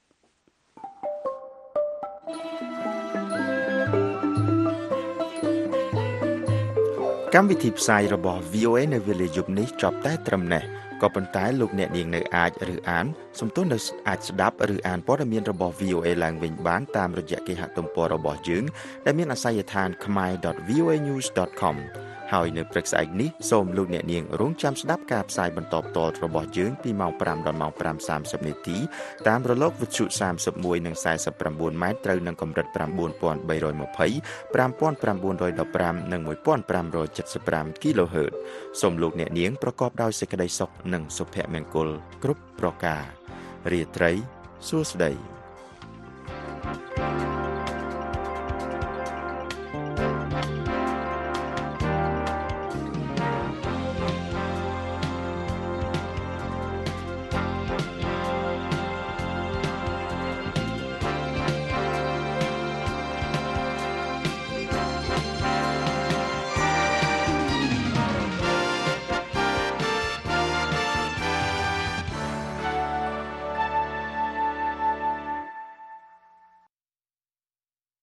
កម្មវិធីផ្សាយរបស់ VOA នៅវេលាយប់នេះចប់តែត្រឹមនេះក៏ប៉ុន្តែលោកអ្នកនាងនៅអាចឬអានសំទោសនៅអាចស្ដាប់ឬអានព័ត៌មានរបស់ VOA ឡើងវិញបានតាមរយៈគេហទំព័ររបស់យើងដែលមានអាសយដ្ឋាន khmer.voanews.com ហើយនៅព្រឹកស្អែកនេះសូមលោកអ្នកនាងរងចាំស្ដាប់ការផ្សាយបន្តផ្ទាល់របស់យើងពីម៉ោង 5 ដល់ម៉ោង 5:30 នាទីតាមរលកវិទ្យុ31និង49ម៉ែត្រត្រូវនឹងកម្រិត 9320 5915 និង 1575 kHz សូមលោកអ្នកនាងប្រកបដោយសេចក្តីសុខនិងសុភមង្គលគ្រប់ប្រការរាត្រីសួស្តី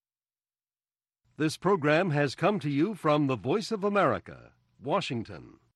This program has come to you from the Voice of America, Washington.